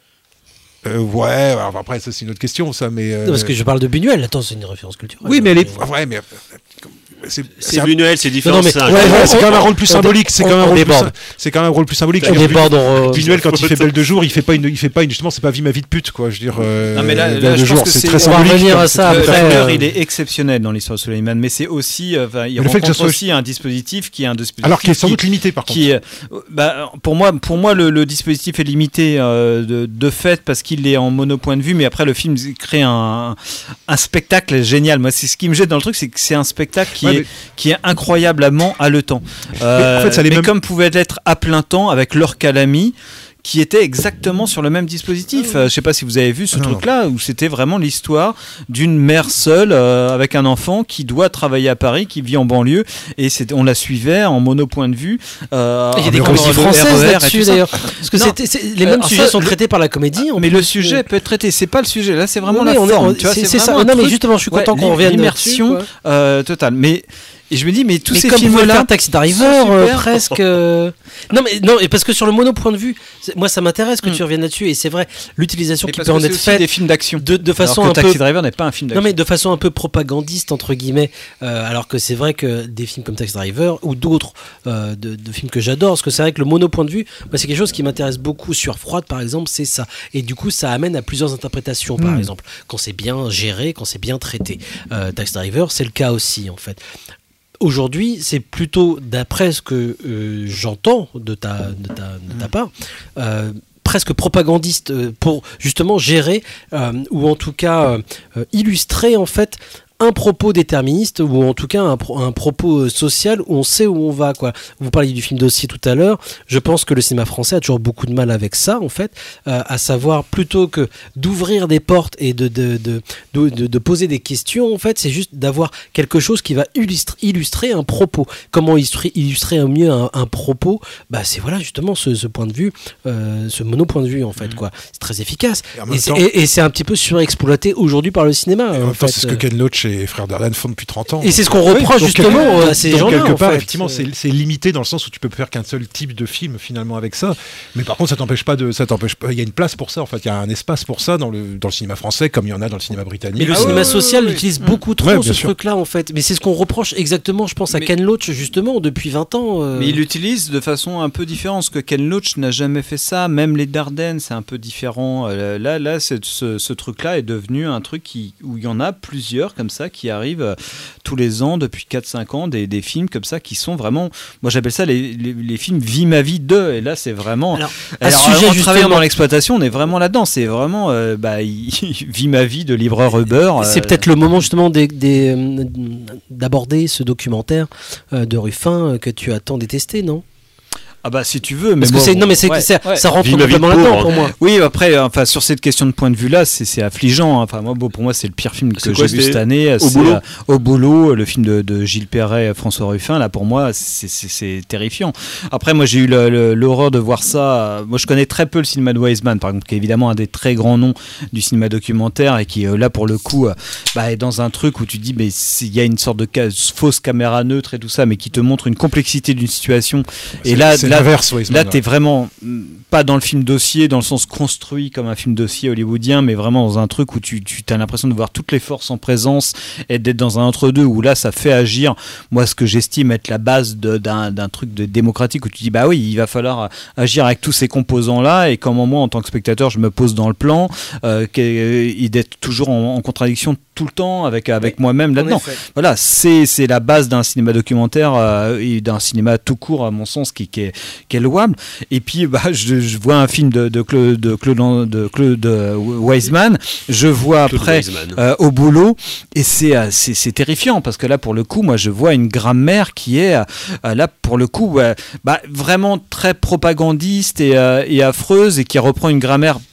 Euh, ouais, alors après, ça, c'est une autre question, ça, mais. Euh... Non, parce que je parle de Buñuel, attends, c'est une référence culturelle. Oui, mais elle est. Ouais, mais. C'est, c'est Buñuel, c'est différent. Non, non, mais, ça, ouais, ouais, c'est quand même un rôle plus symbolique. C'est quand même un rôle plus, c'est quand même un rôle plus symbolique. On déborde. On... Buñuel, quand il fait Belle de jour, il fait pas une, il fait pas une, justement, c'est pas vie ma vie de pute, quoi. Je veux dire. Euh, non, mais là, Belle là, de je jour, pense que c'est, c'est très on va symbolique. revenir à ça après. L'acteur, il est exceptionnel dans l'histoire de Suleiman, mais c'est aussi, euh, il le fait que rencontre soit... aussi un dispositif qui est un dispositif. Alors qu'il est sans doute limité, par contre. Qui, bah, pour moi, pour moi, le, le dispositif est limité euh, de, de fait parce qu'il est en monopoint de vue, mais après le film crée un, un spectacle génial. Moi, c'est ce qui me jette dans le truc, c'est que c'est un spectacle qui ouais, est mais... qui est incroyablement haletant. Euh, mais, en fait, ça mais mêmes... comme pouvait l'être à plein temps avec Laure Calamy, qui était exactement sur le même dispositif. Euh, je ne sais pas si vous avez vu ce non, truc-là, non. où c'était vraiment l'histoire d'une mère seule euh, avec un enfant qui doit travailler à Paris, qui vit en banlieue, et c'est, on la suivait en monopoint de vue. Euh, il y a des comédies françaises là-dessus d'ailleurs. Parce que c'était, c'est, les mêmes euh, sujets ça, sont traités par la comédie. Mais le sujet peut être traité, c'est pas le sujet. Là, c'est vraiment oui, la on forme. Est, on, tu vois, c'est, c'est, c'est ça. Non, mais justement, je suis content ouais, qu'on revienne l'immersion euh, totale. Mais et je me dis, mais tous mais ces comme films-là, faire Taxi Driver, euh, presque. Euh... Non, mais non, et parce que sur le monopoint de vue, moi, ça m'intéresse que mm. tu reviennes là-dessus, et c'est vrai, l'utilisation et qui peut en être faite des films d'action, de, de façon alors que un Taxi peu. Driver n'est pas un film d'action. Non, mais de façon un peu propagandiste entre guillemets, euh, alors que c'est vrai que des films comme Taxi Driver ou d'autres euh, de, de films que j'adore, parce que c'est vrai que le monopoint de vue, moi, c'est quelque chose qui m'intéresse beaucoup. Sur Froide, par exemple, c'est ça, et du coup, ça amène à plusieurs interprétations, par mm. exemple, quand c'est bien géré, quand c'est bien traité. Euh, Taxi Driver, c'est le cas aussi, en fait. Aujourd'hui, c'est plutôt, d'après ce que euh, j'entends de ta, de ta, de ta part, euh, presque propagandiste pour justement gérer euh, ou en tout cas euh, illustrer en fait un propos déterministe ou en tout cas un, pro- un propos social où on sait où on va, quoi. Vous parliez du film Dossier tout à l'heure. Je pense que le cinéma français a toujours beaucoup de mal avec ça, en fait, euh, à savoir plutôt que d'ouvrir des portes et de, de, de, de, de, de poser des questions, en fait, c'est juste d'avoir quelque chose qui va illustrer, illustrer un propos. Comment illustrer, illustrer au mieux un, un propos? Bah, c'est voilà justement ce, ce point de vue, euh, ce mono-point de vue, en fait, mmh. quoi. C'est très efficace. Et, et, c'est, temps... et, et c'est un petit peu surexploité aujourd'hui par le cinéma. Et en, en fait, fait, c'est ce que Ken Loach et Frères Dardenne font depuis trente ans. Et c'est ce qu'on reproche oui, justement quelque, à ces gens-là. Quelque part, en fait. effectivement, c'est, c'est limité dans le sens où tu peux faire qu'un seul type de film finalement avec ça. Mais par contre, ça t'empêche pas de, ça t'empêche pas. Il y a une place pour ça. En fait, il y a un espace pour ça dans le dans le cinéma français, comme il y en a dans le cinéma britannique. Mais le ah, cinéma ouais, social ouais, l'utilise ouais. beaucoup trop ouais, ce sûr. truc-là en fait. Mais c'est ce qu'on reproche exactement, je pense, à mais, Ken Loach justement depuis vingt ans. Euh... Mais il l'utilise de façon un peu différente, parce que Ken Loach n'a jamais fait ça. Même les Dardennes, c'est un peu différent. Euh, là, là, c'est, ce, ce truc-là est devenu un truc qui, où il y en a plusieurs comme ça qui arrivent tous les ans depuis quatre cinq ans, des, des films comme ça qui sont vraiment, moi j'appelle ça les, les, les films Vie ma vie deux, et là c'est vraiment alors, alors sujet, en travaillant dans l'exploitation on est vraiment là-dedans, c'est vraiment euh, bah, Vie ma vie de livreur Uber. C'est euh... peut-être le moment justement des, des, euh, d'aborder ce documentaire euh, de Ruffin euh, que tu as tant détesté, non? Ah bah si tu veux, mais parce bon, que c'est non mais c'est, ouais, c'est ouais. ça rentre complètement là-dedans pour moi. Oui, après enfin sur cette question de point de vue là, c'est, c'est affligeant. Enfin moi bon, pour moi c'est le pire film que c'est j'ai quoi, vu cette année. Au c'est boulot. Euh, au boulot, le film de, de Gilles Perret, François Ruffin. Là pour moi c'est, c'est, c'est terrifiant. Après moi j'ai eu le, le, l'horreur de voir ça. Moi je connais très peu le cinéma de Wiseman par exemple, qui est évidemment un des très grands noms du cinéma documentaire et qui euh, là pour le coup euh, bah, est dans un truc où tu dis mais il y a une sorte de ca- fausse caméra neutre et tout ça, mais qui te montre une complexité d'une situation. C'est, et là c'est là, l'inverse, Wiseman. Là, t'es vraiment pas dans le film dossier, dans le sens construit comme un film dossier hollywoodien, mais vraiment dans un truc où tu, tu as l'impression de voir toutes les forces en présence et d'être dans un entre-deux où là, ça fait agir, moi, ce que j'estime être la base de, d'un, d'un truc de démocratique où tu dis, bah oui, il va falloir agir avec tous ces composants-là, et comment moi, en tant que spectateur, je me pose dans le plan, euh, et d'être toujours en, en contradiction tout le temps avec, avec oui, moi-même là-dedans. Voilà, c'est, c'est la base d'un cinéma documentaire euh, et d'un cinéma tout court, à mon sens, qui, qui, est, qui est louable. Et puis, bah, je, je vois un film de, de, Claude, de, Claude, de Claude Wiseman, je vois Claude après euh, Au boulot, et c'est, euh, c'est, c'est terrifiant, parce que là, pour le coup, moi, je vois une grammaire qui est, euh, là, pour le coup, euh, bah, vraiment très propagandiste et, euh, et affreuse, et qui reprend une grammaire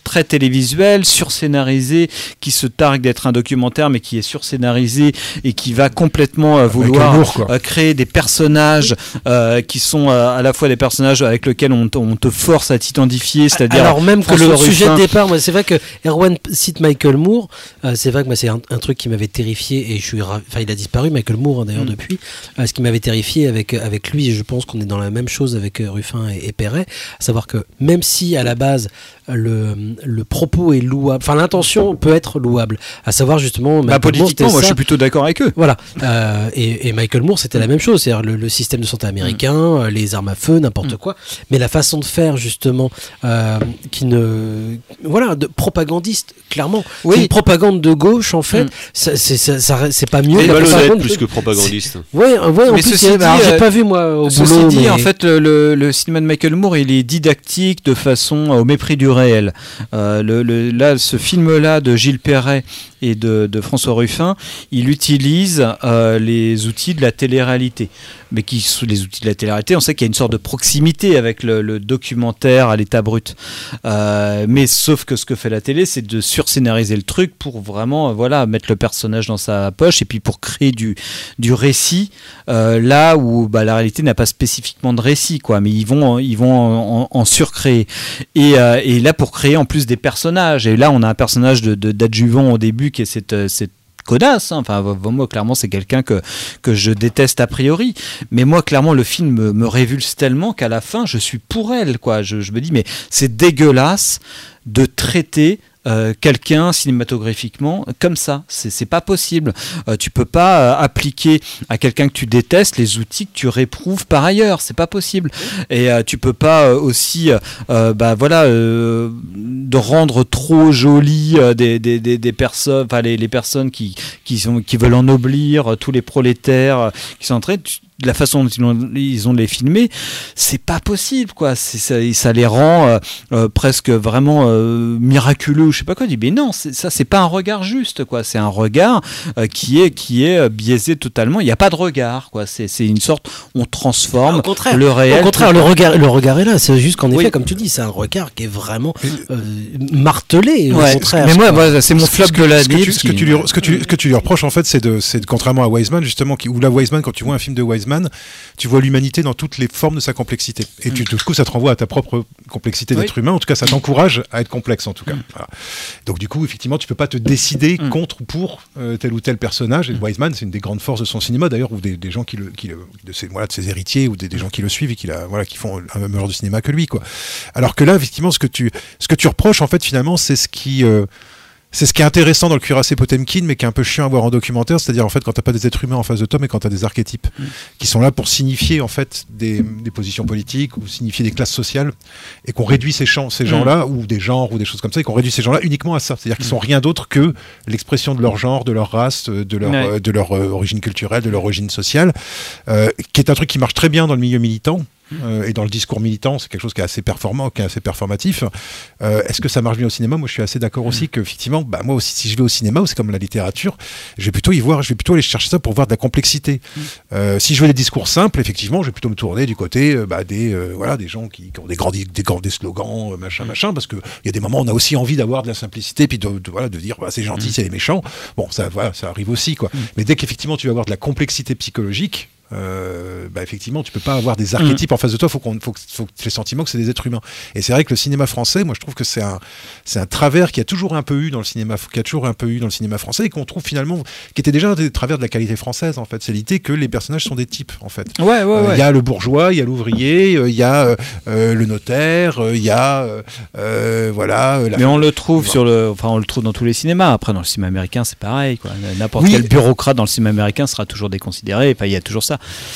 très télévisuel, surscénarisé, qui se targue d'être un documentaire, mais qui est surscénarisé et qui va complètement euh, vouloir humour, euh, créer des personnages euh, qui sont euh, à la fois des personnages avec lesquels on, t- on te force à t'identifier, c'est-à-dire alors même que le François sujet Ruffin. de départ, moi, c'est vrai que Erwan cite Michael Moore, euh, c'est vrai que moi c'est un, un truc qui m'avait terrifié et je suis, ra- enfin il a disparu Michael Moore hein, d'ailleurs Mm. depuis. Euh, ce qui m'avait terrifié avec avec lui, et je pense qu'on est dans la même chose avec euh, Ruffin et, et Perret, à savoir que même si à la base le le propos est louable, enfin l'intention peut être louable, à savoir justement Bah, Michael Moore, politiquement, c'était moi je ça. suis plutôt d'accord avec eux. Voilà. Euh, et, et Michael Moore, c'était la même chose, c'est-à-dire le, le système de santé américain, euh, les armes à feu, n'importe Mm. quoi. Mais la façon de faire, justement, euh, qui ne, voilà, de propagandiste, clairement. Oui. C'est une propagande de gauche, en fait. Mm. Ça, c'est, ça, ça- c'est pas mieux. Et que la malhonnête propagande plus de- que propagandiste. Ouais, euh, ouais. En Mais plus, ceci il y a- dit, alors, j'ai euh, pas vu moi au Ceci boulot. dit, mais- en fait, le, le, le cinéma de Michael Moore, il est didactique de façon au mépris du réel. Euh, le, le, là, ce film-là de Gilles Perret et de, de François Ruffin, il utilise euh, les outils de la télé-réalité. Mais qui sont les outils de la télé-réalité, on sait qu'il y a une sorte de proximité avec le, le documentaire à l'état brut. Euh, mais sauf que ce que fait la télé, c'est de surscénariser le truc pour vraiment, euh, voilà, mettre le personnage dans sa poche et puis pour créer du, du récit euh, là où bah, la réalité n'a pas spécifiquement de récit, quoi. Mais ils vont, ils vont en, en, en surcréer. Et, euh, et là, pour créer en plus des personnages. Et là, on a un personnage de, de, d'adjuvant au début qui est cette, cette connasse, hein. Enfin moi clairement c'est quelqu'un que, que je déteste a priori, mais moi clairement le film me, me révulse tellement qu'à la fin je suis pour elle, quoi. Je, je me dis mais c'est dégueulasse de traiter Euh, quelqu'un cinématographiquement comme ça, c'est, c'est pas possible. Euh, tu peux pas euh, appliquer à quelqu'un que tu détestes les outils que tu réprouves par ailleurs, c'est pas possible. Et euh, tu peux pas euh, aussi euh, bah voilà euh, de rendre trop joli euh, des, des, des, des personnes, enfin les, les personnes qui qui sont qui veulent ennoblir euh, tous les prolétaires euh, qui sont en train de de la façon dont ils ont, ils ont de les filmer, c'est pas possible, quoi. C'est, ça, ça les rend euh, euh, presque vraiment euh, miraculeux, je sais pas quoi. Je dis, mais non, c'est, ça, c'est pas un regard juste, quoi. C'est un regard euh, qui est qui est biaisé totalement. Il n'y a pas de regard, quoi. C'est, c'est une sorte, on transforme Au contraire, le réel. Au contraire, le regard, le regard est là. C'est juste qu'en effet, Oui. comme tu dis, c'est un regard qui est vraiment euh, martelé. Au Ouais. contraire. Mais moi, voilà, c'est mon Ce flop que- de l'année. ce que tu- parce ce que qu'il- tu lui- ce que tu- ce que tu lui reproches en fait, c'est de, c'est de- contrairement à Wiseman justement, qui, où la Wiseman, quand tu vois un film de Wiseman, tu vois l'humanité dans toutes les formes de sa complexité. Et tu, du coup, ça te renvoie à ta propre complexité d'être Oui. humain. En tout cas, ça t'encourage à être complexe, en tout cas. Voilà. Donc, du coup, effectivement, tu peux pas te décider Mm. contre ou pour euh, tel ou tel personnage. Et Wiseman, c'est une des grandes forces de son cinéma, d'ailleurs, ou des, des gens qui le, qui le- de ses, voilà, de ses héritiers ou des, des gens qui le suivent et qui, la, voilà, qui font un même genre de cinéma que lui, quoi. Alors que là, effectivement, ce que tu, ce que tu reproches, en fait, finalement, c'est ce qui, euh, c'est ce qui est intéressant dans le cuirassé Potemkin, mais qui est un peu chiant à voir en documentaire, c'est-à-dire en fait quand t'as pas des êtres humains en face de toi, mais quand t'as des archétypes Mm. qui sont là pour signifier en fait des, des positions politiques ou signifier des classes sociales, et qu'on réduit ces, champs, ces Mm. gens-là ou des genres ou des choses comme ça, et qu'on réduit ces gens-là uniquement à ça, c'est-à-dire qu'ils sont rien d'autre que l'expression de leur genre, de leur race, de leur, Ouais. euh, de leur euh, origine culturelle, de leur origine sociale, euh, qui est un truc qui marche très bien dans le milieu militant. Euh, et dans le discours militant, c'est quelque chose qui est assez performant, qui est assez performatif. Euh, est-ce que ça marche bien au cinéma ? Moi, je suis assez d'accord aussi que, effectivement, bah, moi aussi, si je vais au cinéma, c'est comme la littérature, je vais plutôt y voir, je vais plutôt aller chercher ça pour voir de la complexité. Euh, si je veux des discours simples, effectivement, je vais plutôt me tourner du côté euh, bah, des, euh, voilà, des gens qui, qui ont des grands, des, grands, des slogans, euh, machin, machin, parce qu'il y a des moments où on a aussi envie d'avoir de la simplicité, puis de, de, voilà, de dire bah, c'est gentil, c'est les méchants. Bon, ça, voilà, ça arrive aussi, quoi. Mais dès qu'effectivement tu vas avoir de la complexité psychologique, Euh, bah effectivement, tu peux pas avoir des archétypes mmh. en face de toi. Faut qu'on, faut, faut que tu aies le sentiment que c'est des êtres humains. Et c'est vrai que le cinéma français, moi, je trouve que c'est un, c'est un travers qui a toujours un peu eu dans le cinéma, qui a toujours un peu eu dans le cinéma français et qu'on trouve finalement, qui était déjà un des travers de la qualité française en fait. C'est l'idée que les personnages sont des types en fait. Ouais, ouais, euh, ouais. Il y a le bourgeois, il y a l'ouvrier, il euh, y a euh, le notaire, il euh, y a euh, voilà. La Mais on le trouve sur le, enfin, on le trouve dans tous les cinémas. Après, dans le cinéma américain, c'est pareil, quoi. N'importe oui. quel bureaucrate dans le cinéma américain sera toujours déconsidéré. Enfin, il y a toujours ça.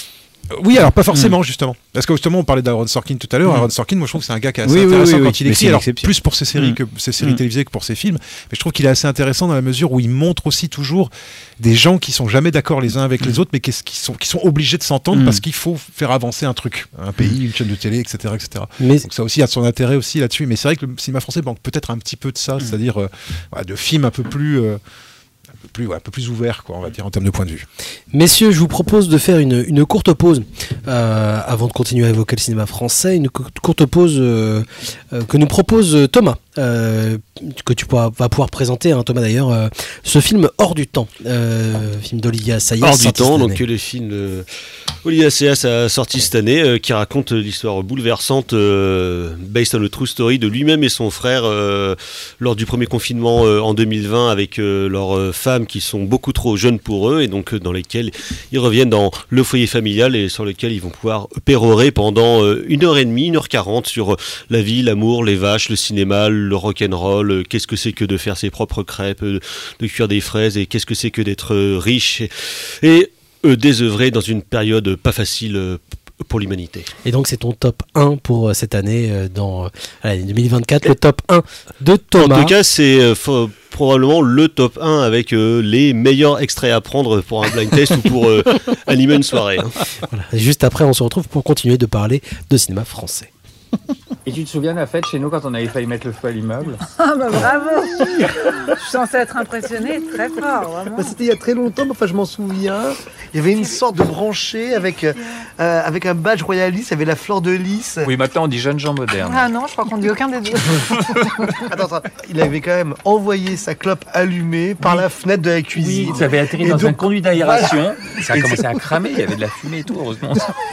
Oui, alors pas forcément, mmh. justement. Parce que justement, on parlait d'Aaron Sorkin tout à l'heure. Mmh. Aaron Sorkin, moi je trouve que c'est un gars qui est assez oui, intéressant oui, oui, quand oui. il écrit, alors plus pour ses séries, mmh. que ses séries mmh. télévisées que pour ses films. Mais je trouve qu'il est assez intéressant dans la mesure où il montre aussi toujours des gens qui sont jamais d'accord les uns avec mmh. les autres, mais qui, qui, sont, qui sont obligés de s'entendre mmh. parce qu'il faut faire avancer un truc, un pays, une chaîne de télé, et cetera, et cetera. Mais donc ça aussi a son intérêt aussi là-dessus. Mais c'est vrai que le cinéma français manque peut-être un petit peu de ça, mmh. c'est-à-dire euh, voilà, de films un peu plus... Euh, Un peu, plus, ouais, un peu plus ouvert, quoi, on va dire, en termes de point de vue. Messieurs, je vous propose de faire une, une courte pause. euh, avant de continuer à évoquer le cinéma français, une courte pause euh, euh, que nous propose Thomas, euh, que tu pourras, vas pouvoir présenter, hein, Thomas d'ailleurs, euh, ce film Hors du temps, euh, film d'Olivier Assayas. Hors du temps, donc le film de Olivier Assayas a sorti cette année, euh, qui raconte l'histoire bouleversante, euh, based on a true story, de lui-même et son frère euh, lors du premier confinement euh, en deux mille vingt, avec euh, leurs euh, femmes qui sont beaucoup trop jeunes pour eux, et donc euh, dans lesquelles ils reviennent dans le foyer familial et sur lequel ils vont pouvoir pérorer pendant euh, une heure et demie, une heure quarante sur euh, la vie, l'amour, les vaches, le cinéma, le rock'n'roll, euh, qu'est-ce que c'est que de faire ses propres crêpes, euh, de cuire des fraises, et qu'est-ce que c'est que d'être euh, riche et, et euh, désœuvré dans une période pas facile euh, pour l'humanité. Et donc c'est ton top un pour euh, cette année, euh, dans euh, allez, deux mille vingt-quatre, le top un de Thomas. En tout cas, c'est euh, f- probablement le top un avec euh, les meilleurs extraits à prendre pour un blind test ou pour euh, animer une soirée. Hein. Voilà. Et juste après, on se retrouve pour continuer de parler de cinéma français. Et tu te souviens de la fête chez nous quand on avait failli mettre le feu à l'immeuble? Ah bah bravo. Je suis censée être impressionnée, très fort, vraiment. Bah, c'était il y a très longtemps, mais enfin je m'en souviens. Il y avait une sorte de branché avec, euh, avec un badge royaliste, il y avait la fleur de lys. Oui, maintenant on dit jeunes gens modernes. Ah non, je crois qu'on dit aucun des deux. Attends, attends, il avait quand même envoyé sa clope allumée par oui. la fenêtre de la cuisine. Oui, ça avait atterri et dans donc, un conduit d'aération. Voilà. Ça a commencé à cramer, il y avait de la fumée et tout, heureusement.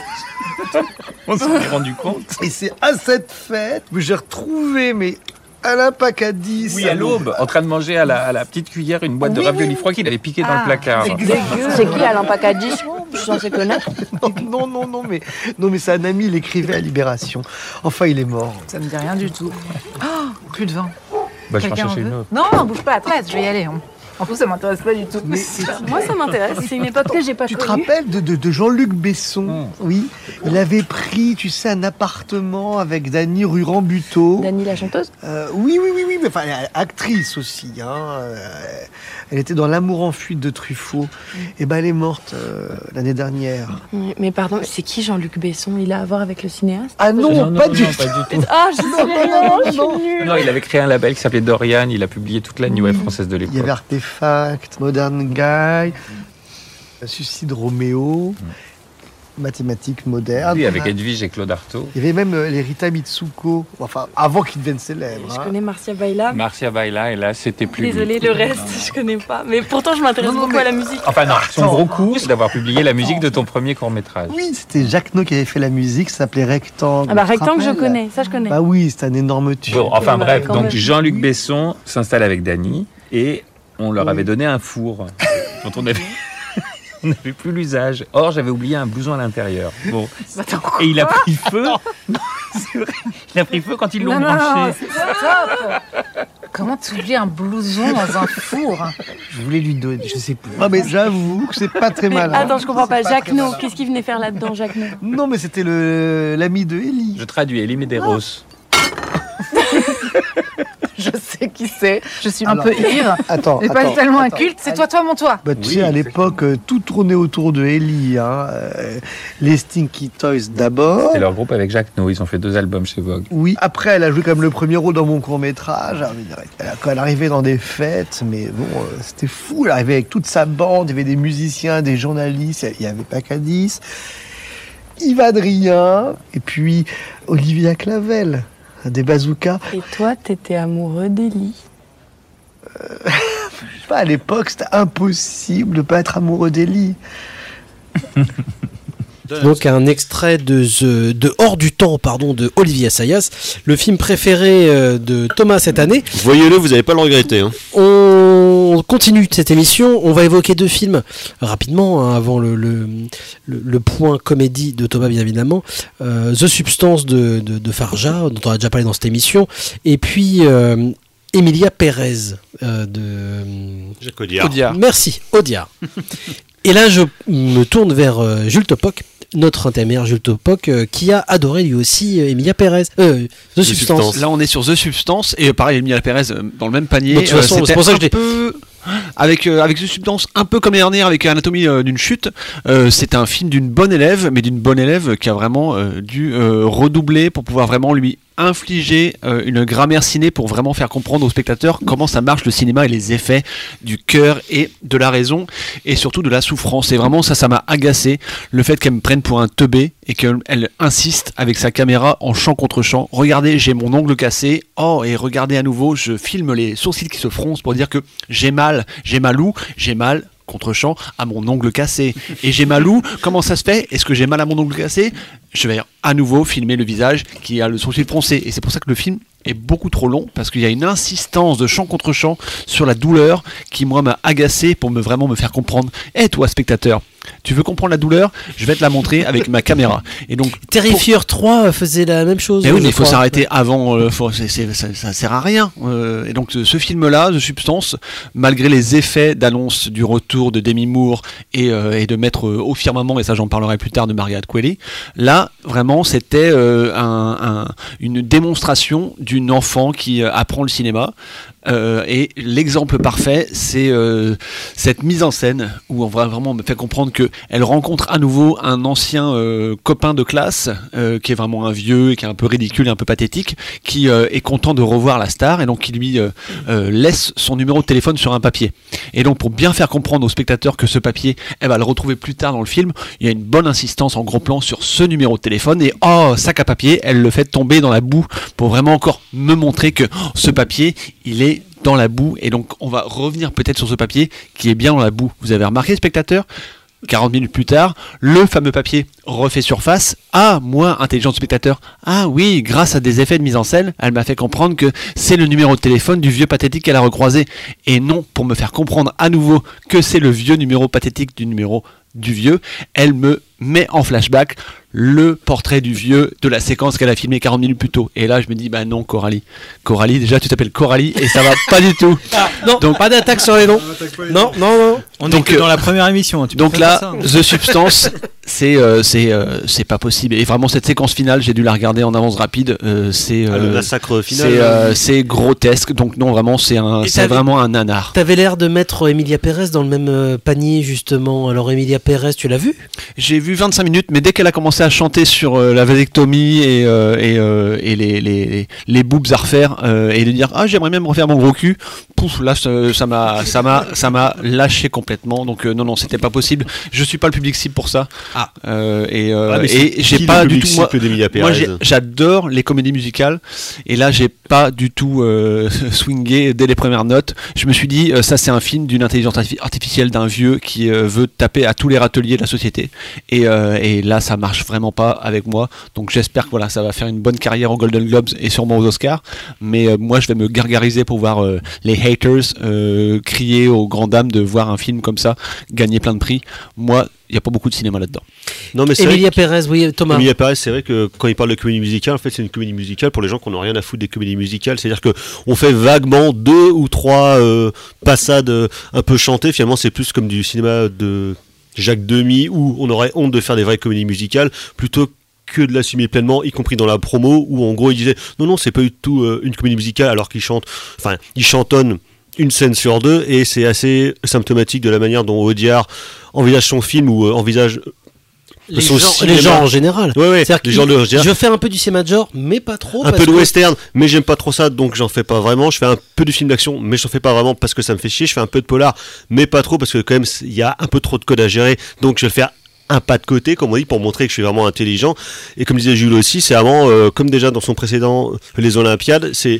On s'en est rendu compte. Et c'est à cette fête que j'ai retrouvé mais Alain Pacadis. Oui, à l'aube, en train de manger à la, à la petite cuillère une boîte oui, de raviolis froids qu'il avait piqué ah, dans le placard. C'est qui Alain Pacadis? Je suis censé connaître. Non, non, non, mais, non, mais c'est un ami, il écrivait à Libération. Enfin, il est mort. Ça me dit rien du tout. Oh, plus de vin. Bah, je vais chercher une autre. Non, non, bouge pas, à treize, je vais y aller. Hein. En plus, ça m'intéresse pas du tout. Mais moi, ça m'intéresse. C'est une époque que j'ai pas connue. Tu te rappelles de, de, de Jean-Luc Besson? mmh. Oui. Il avait pris, tu sais, un appartement avec Dany rue Rambuteau. Dany la chanteuse euh, Oui, oui, oui, oui. Mais enfin, actrice aussi. Hein. Euh, elle était dans L'amour en fuite de Truffaut. Mmh. Et ben, elle est morte euh, l'année dernière. Oui, mais pardon, c'est qui Jean-Luc Besson? Il a à voir avec le cinéaste? Ah non, non, non pas, non, du non, pas du tout. Ah, je sais rien, je suis nulle. Non, il avait créé un label qui s'appelait Dorian. Il a publié toute la New Wave française de l'époque. Il y avait Artefact, Modern Guy, mm. Suicide Roméo, mm. Mathématiques modernes. Oui, avec Edwige et Claude Artaud. Il y avait même euh, les Rita Mitsuko, enfin avant qu'ils deviennent célèbres. Je hein. connais Marcia Baila. Marcia Baila, et là c'était plus. Désolée, le reste, je connais pas. Mais pourtant, je m'intéresse non, non, beaucoup mais... à la musique. Enfin non, son gros coup, c'est d'avoir publié la musique de ton premier court-métrage. Oui, c'était Jacques No qui avait fait la musique, ça s'appelait Rectangle. Ah bah Rectangle, je connais, ça je connais. Bah oui, c'est un énorme tube. Bon, enfin ouais, bref, donc Jean-Luc Besson s'installe avec Dany et on leur oui. avait donné un four dont on avait, on n'avait plus l'usage. Or, j'avais oublié un blouson à l'intérieur. Bon. Attends, et il a pris feu. C'est vrai. Il a pris feu quand ils l'ont non, branché. Non, c'est top. Comment tu oublies un blouson dans un four? Je voulais lui donner, je sais plus. Ah mais j'avoue que c'est pas très mais, malin. Attends, je comprends pas. pas Jacques No, qu'est-ce qu'il venait faire là-dedans, Jacques No? Non, mais c'était le l'ami de Ellie. Je traduis, Ellie Medeiros. Ah. Je sais qui c'est. Je suis Alors, un peu ivre. Attends, c'est attends, pas tellement attends, un culte. C'est toi, toi, mon toi. Bah, tu oui, sais, à l'époque, euh, tout tournait autour de Ellie. Hein. Euh, les Stinky Toys d'abord. C'est leur groupe avec Jacques No. Ils ont fait deux albums chez Vogue. Oui. Après, elle a joué comme le premier rôle dans mon court métrage. Quand elle arrivait dans des fêtes, mais bon, euh, c'était fou. Elle arrivait avec toute sa bande. Il y avait des musiciens, des journalistes. Il y avait Pacadis, Yves Adrien, et puis Olivia Clavel. Des bazookas. Et toi, t'étais amoureux d'Ellie? euh, Je sais pas, à l'époque, c'était impossible de pas être amoureux d'Ellie. Donc un extrait de, The, de Hors du temps, pardon, de Olivier Assayas, le film préféré de Thomas cette année. Voyez-le, vous n'allez pas le regretter. Hein. On continue cette émission, on va évoquer deux films rapidement, hein, avant le, le, le, le point comédie de Thomas bien évidemment. Euh, The Substance de, de, de Farja, dont on a déjà parlé dans cette émission, et puis euh, Emilia Pérez euh, de... Jacques Audiard. Audiard. Merci, Audiard. Et là je me tourne vers euh, Jules Topoc, notre intermédiaire Jules Topoc, euh, qui a adoré lui aussi euh, Emilia Pérez. Euh, The, The Substance. Substance. Là, on est sur The Substance et pareil, Emilia Pérez euh, dans le même panier. Donc, de toute façon, euh, c'est pour ça que un peu avec euh, avec The Substance, un peu comme l'année dernière avec Anatomie euh, d'une chute. Euh, c'est un film d'une bonne élève, mais d'une bonne élève qui a vraiment euh, dû euh, redoubler pour pouvoir vraiment lui infliger euh, une grammaire ciné pour vraiment faire comprendre aux spectateurs comment ça marche le cinéma et les effets du cœur et de la raison et surtout de la souffrance. Et vraiment ça, ça m'a agacé, le fait qu'elle me prenne pour un teubé et qu'elle insiste avec sa caméra en champ contre champ. Regardez, j'ai mon ongle cassé. Oh, et regardez à nouveau, je filme les sourcils qui se froncent pour dire que j'ai mal, j'ai mal où ? J'ai mal contre-champ à mon ongle cassé. Et j'ai mal où ? Comment ça se fait ? Est-ce que j'ai mal à mon ongle cassé ? Je vais à nouveau filmer le visage qui a le sourcil froncé. Et c'est pour ça que le film est beaucoup trop long, parce qu'il y a une insistance de champ contre champ sur la douleur qui, moi, m'a agacé pour me vraiment me faire comprendre. Eh, toi, spectateur, tu veux comprendre la douleur ? Je vais te la montrer avec ma caméra. Et donc, Terrifier pour... trois faisait la même chose. Mais oui, mais il faut s'arrêter avant. Euh, faut, c'est, c'est, ça, ça sert à rien. Euh, et donc, ce film-là, de Substance, malgré les effets d'annonce du retour de Demi Moore et, euh, et de mettre euh, au firmament, et ça j'en parlerai plus tard, de Margaret Qualley, là, vraiment, c'était euh, un, un, une démonstration d'une enfant qui euh, apprend le cinéma. Euh, et l'exemple parfait, c'est euh, cette mise en scène où on va vraiment me faire comprendre que elle rencontre à nouveau un ancien euh, copain de classe euh, qui est vraiment un vieux et qui est un peu ridicule et un peu pathétique, qui euh, est content de revoir la star et donc qui lui euh, euh, laisse son numéro de téléphone sur un papier. Et donc pour bien faire comprendre aux spectateurs que ce papier, elle va le retrouver plus tard dans le film, il y a une bonne insistance en gros plan sur ce numéro de téléphone et oh, sac à papier, elle le fait tomber dans la boue pour vraiment encore me montrer que oh, ce papier, il est dans la boue, et donc on va revenir peut-être sur ce papier qui est bien dans la boue. Vous avez remarqué, spectateur, quarante minutes plus tard, le fameux papier refait surface. Ah, moi, intelligent spectateur, ah oui, grâce à des effets de mise en scène, elle m'a fait comprendre que c'est le numéro de téléphone du vieux pathétique qu'elle a recroisé, et non pour me faire comprendre à nouveau que c'est le vieux numéro pathétique du numéro du vieux, elle me met en flashback le portrait du vieux de la séquence qu'elle a filmé quarante minutes plus tôt. Et là, je me dis, bah non, Coralie. Coralie, déjà, tu t'appelles Coralie et ça va pas du tout. Ah, non, donc, pas d'attaque sur les noms. Non, non, non. On donc, est que dans la première émission. Tu donc là, ça, The Substance, c'est euh, c'est euh, c'est pas possible. Et vraiment, cette séquence finale, j'ai dû la regarder en avance rapide. Euh, c'est euh, ah, le massacre final. C'est euh, c'est grotesque. Donc non, vraiment, c'est un, c'est vraiment un nanar. T'avais l'air de mettre Emilia Pérez dans le même euh, panier justement. Alors Emilia Pérez, tu l'as vu ? J'ai vu vingt-cinq minutes, mais dès qu'elle a commencé à chanter sur euh, la vasectomie et, euh, et, euh, et les, les, les boobs à refaire euh, et de dire ah j'aimerais même refaire mon gros cul, pouf, là ça m'a ça m'a ça m'a lâché complètement. Donc euh, non non c'était pas possible. Je suis pas le public cible pour ça. Ah. Euh, et euh, ah, et j'ai pas du tout moi, moi j'ai, j'adore les comédies musicales et là j'ai pas du tout euh, swingé dès les premières notes. Je me suis dit euh, ça c'est un film d'une intelligence artificielle d'un vieux qui euh, veut taper à tous les râteliers de la société et, euh, et là ça marche vraiment pas avec moi, donc j'espère que voilà ça va faire une bonne carrière aux Golden Globes et sûrement aux Oscars, mais euh, moi je vais me gargariser pour voir euh, les haters euh, crier aux grandes dames de voir un film comme ça gagner plein de prix. Moi il n'y a pas beaucoup de cinéma là-dedans. Non, mais Emilia Pérez, oui, Thomas. Emilia Pérez, c'est vrai que quand il parle de comédie musicale, en fait, c'est une comédie musicale pour les gens qui n'ont rien à foutre des comédies musicales. C'est-à-dire qu'on fait vaguement deux ou trois euh, passades euh, un peu chantées. Finalement, c'est plus comme du cinéma de Jacques Demy où on aurait honte de faire des vraies comédies musicales plutôt que de l'assumer pleinement, y compris dans la promo où en gros il disait non, non, c'est pas du tout euh, une comédie musicale alors qu'il chante, enfin, il chantonne une scène sur deux et c'est assez symptomatique de la manière dont Audiard envisage son film ou euh, envisage les gens, les gens en général. Ouais, ouais, les gens de, je fais un peu du cinéma de genre, mais pas trop. Un peu de que... western, mais j'aime pas trop ça, donc j'en fais pas vraiment. Je fais un peu du film d'action, mais j'en fais pas vraiment parce que ça me fait chier. Je fais un peu de polar, mais pas trop parce que quand même il y a un peu trop de code à gérer, donc je vais le faire un pas de côté, comme on dit, pour montrer que je suis vraiment intelligent. Et comme disait Jules aussi, c'est vraiment, euh, comme déjà dans son précédent, les Olympiades, c'est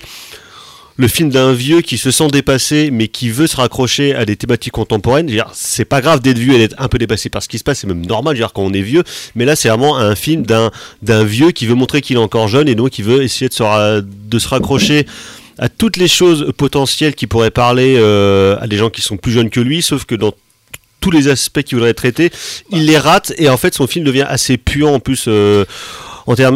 le film d'un vieux qui se sent dépassé mais qui veut se raccrocher à des thématiques contemporaines. Je veux dire, c'est pas grave d'être vieux et d'être un peu dépassé par ce qui se passe, c'est même normal, je veux dire, quand on est vieux, mais là c'est vraiment un film d'un, d'un vieux qui veut montrer qu'il est encore jeune et donc qui veut essayer de se, ra- de se raccrocher à toutes les choses potentielles qui pourraient parler euh, à des gens qui sont plus jeunes que lui, sauf que dans tous les aspects qu'il voudrait traiter, il les rate et en fait son film devient assez puant en plus euh, en termes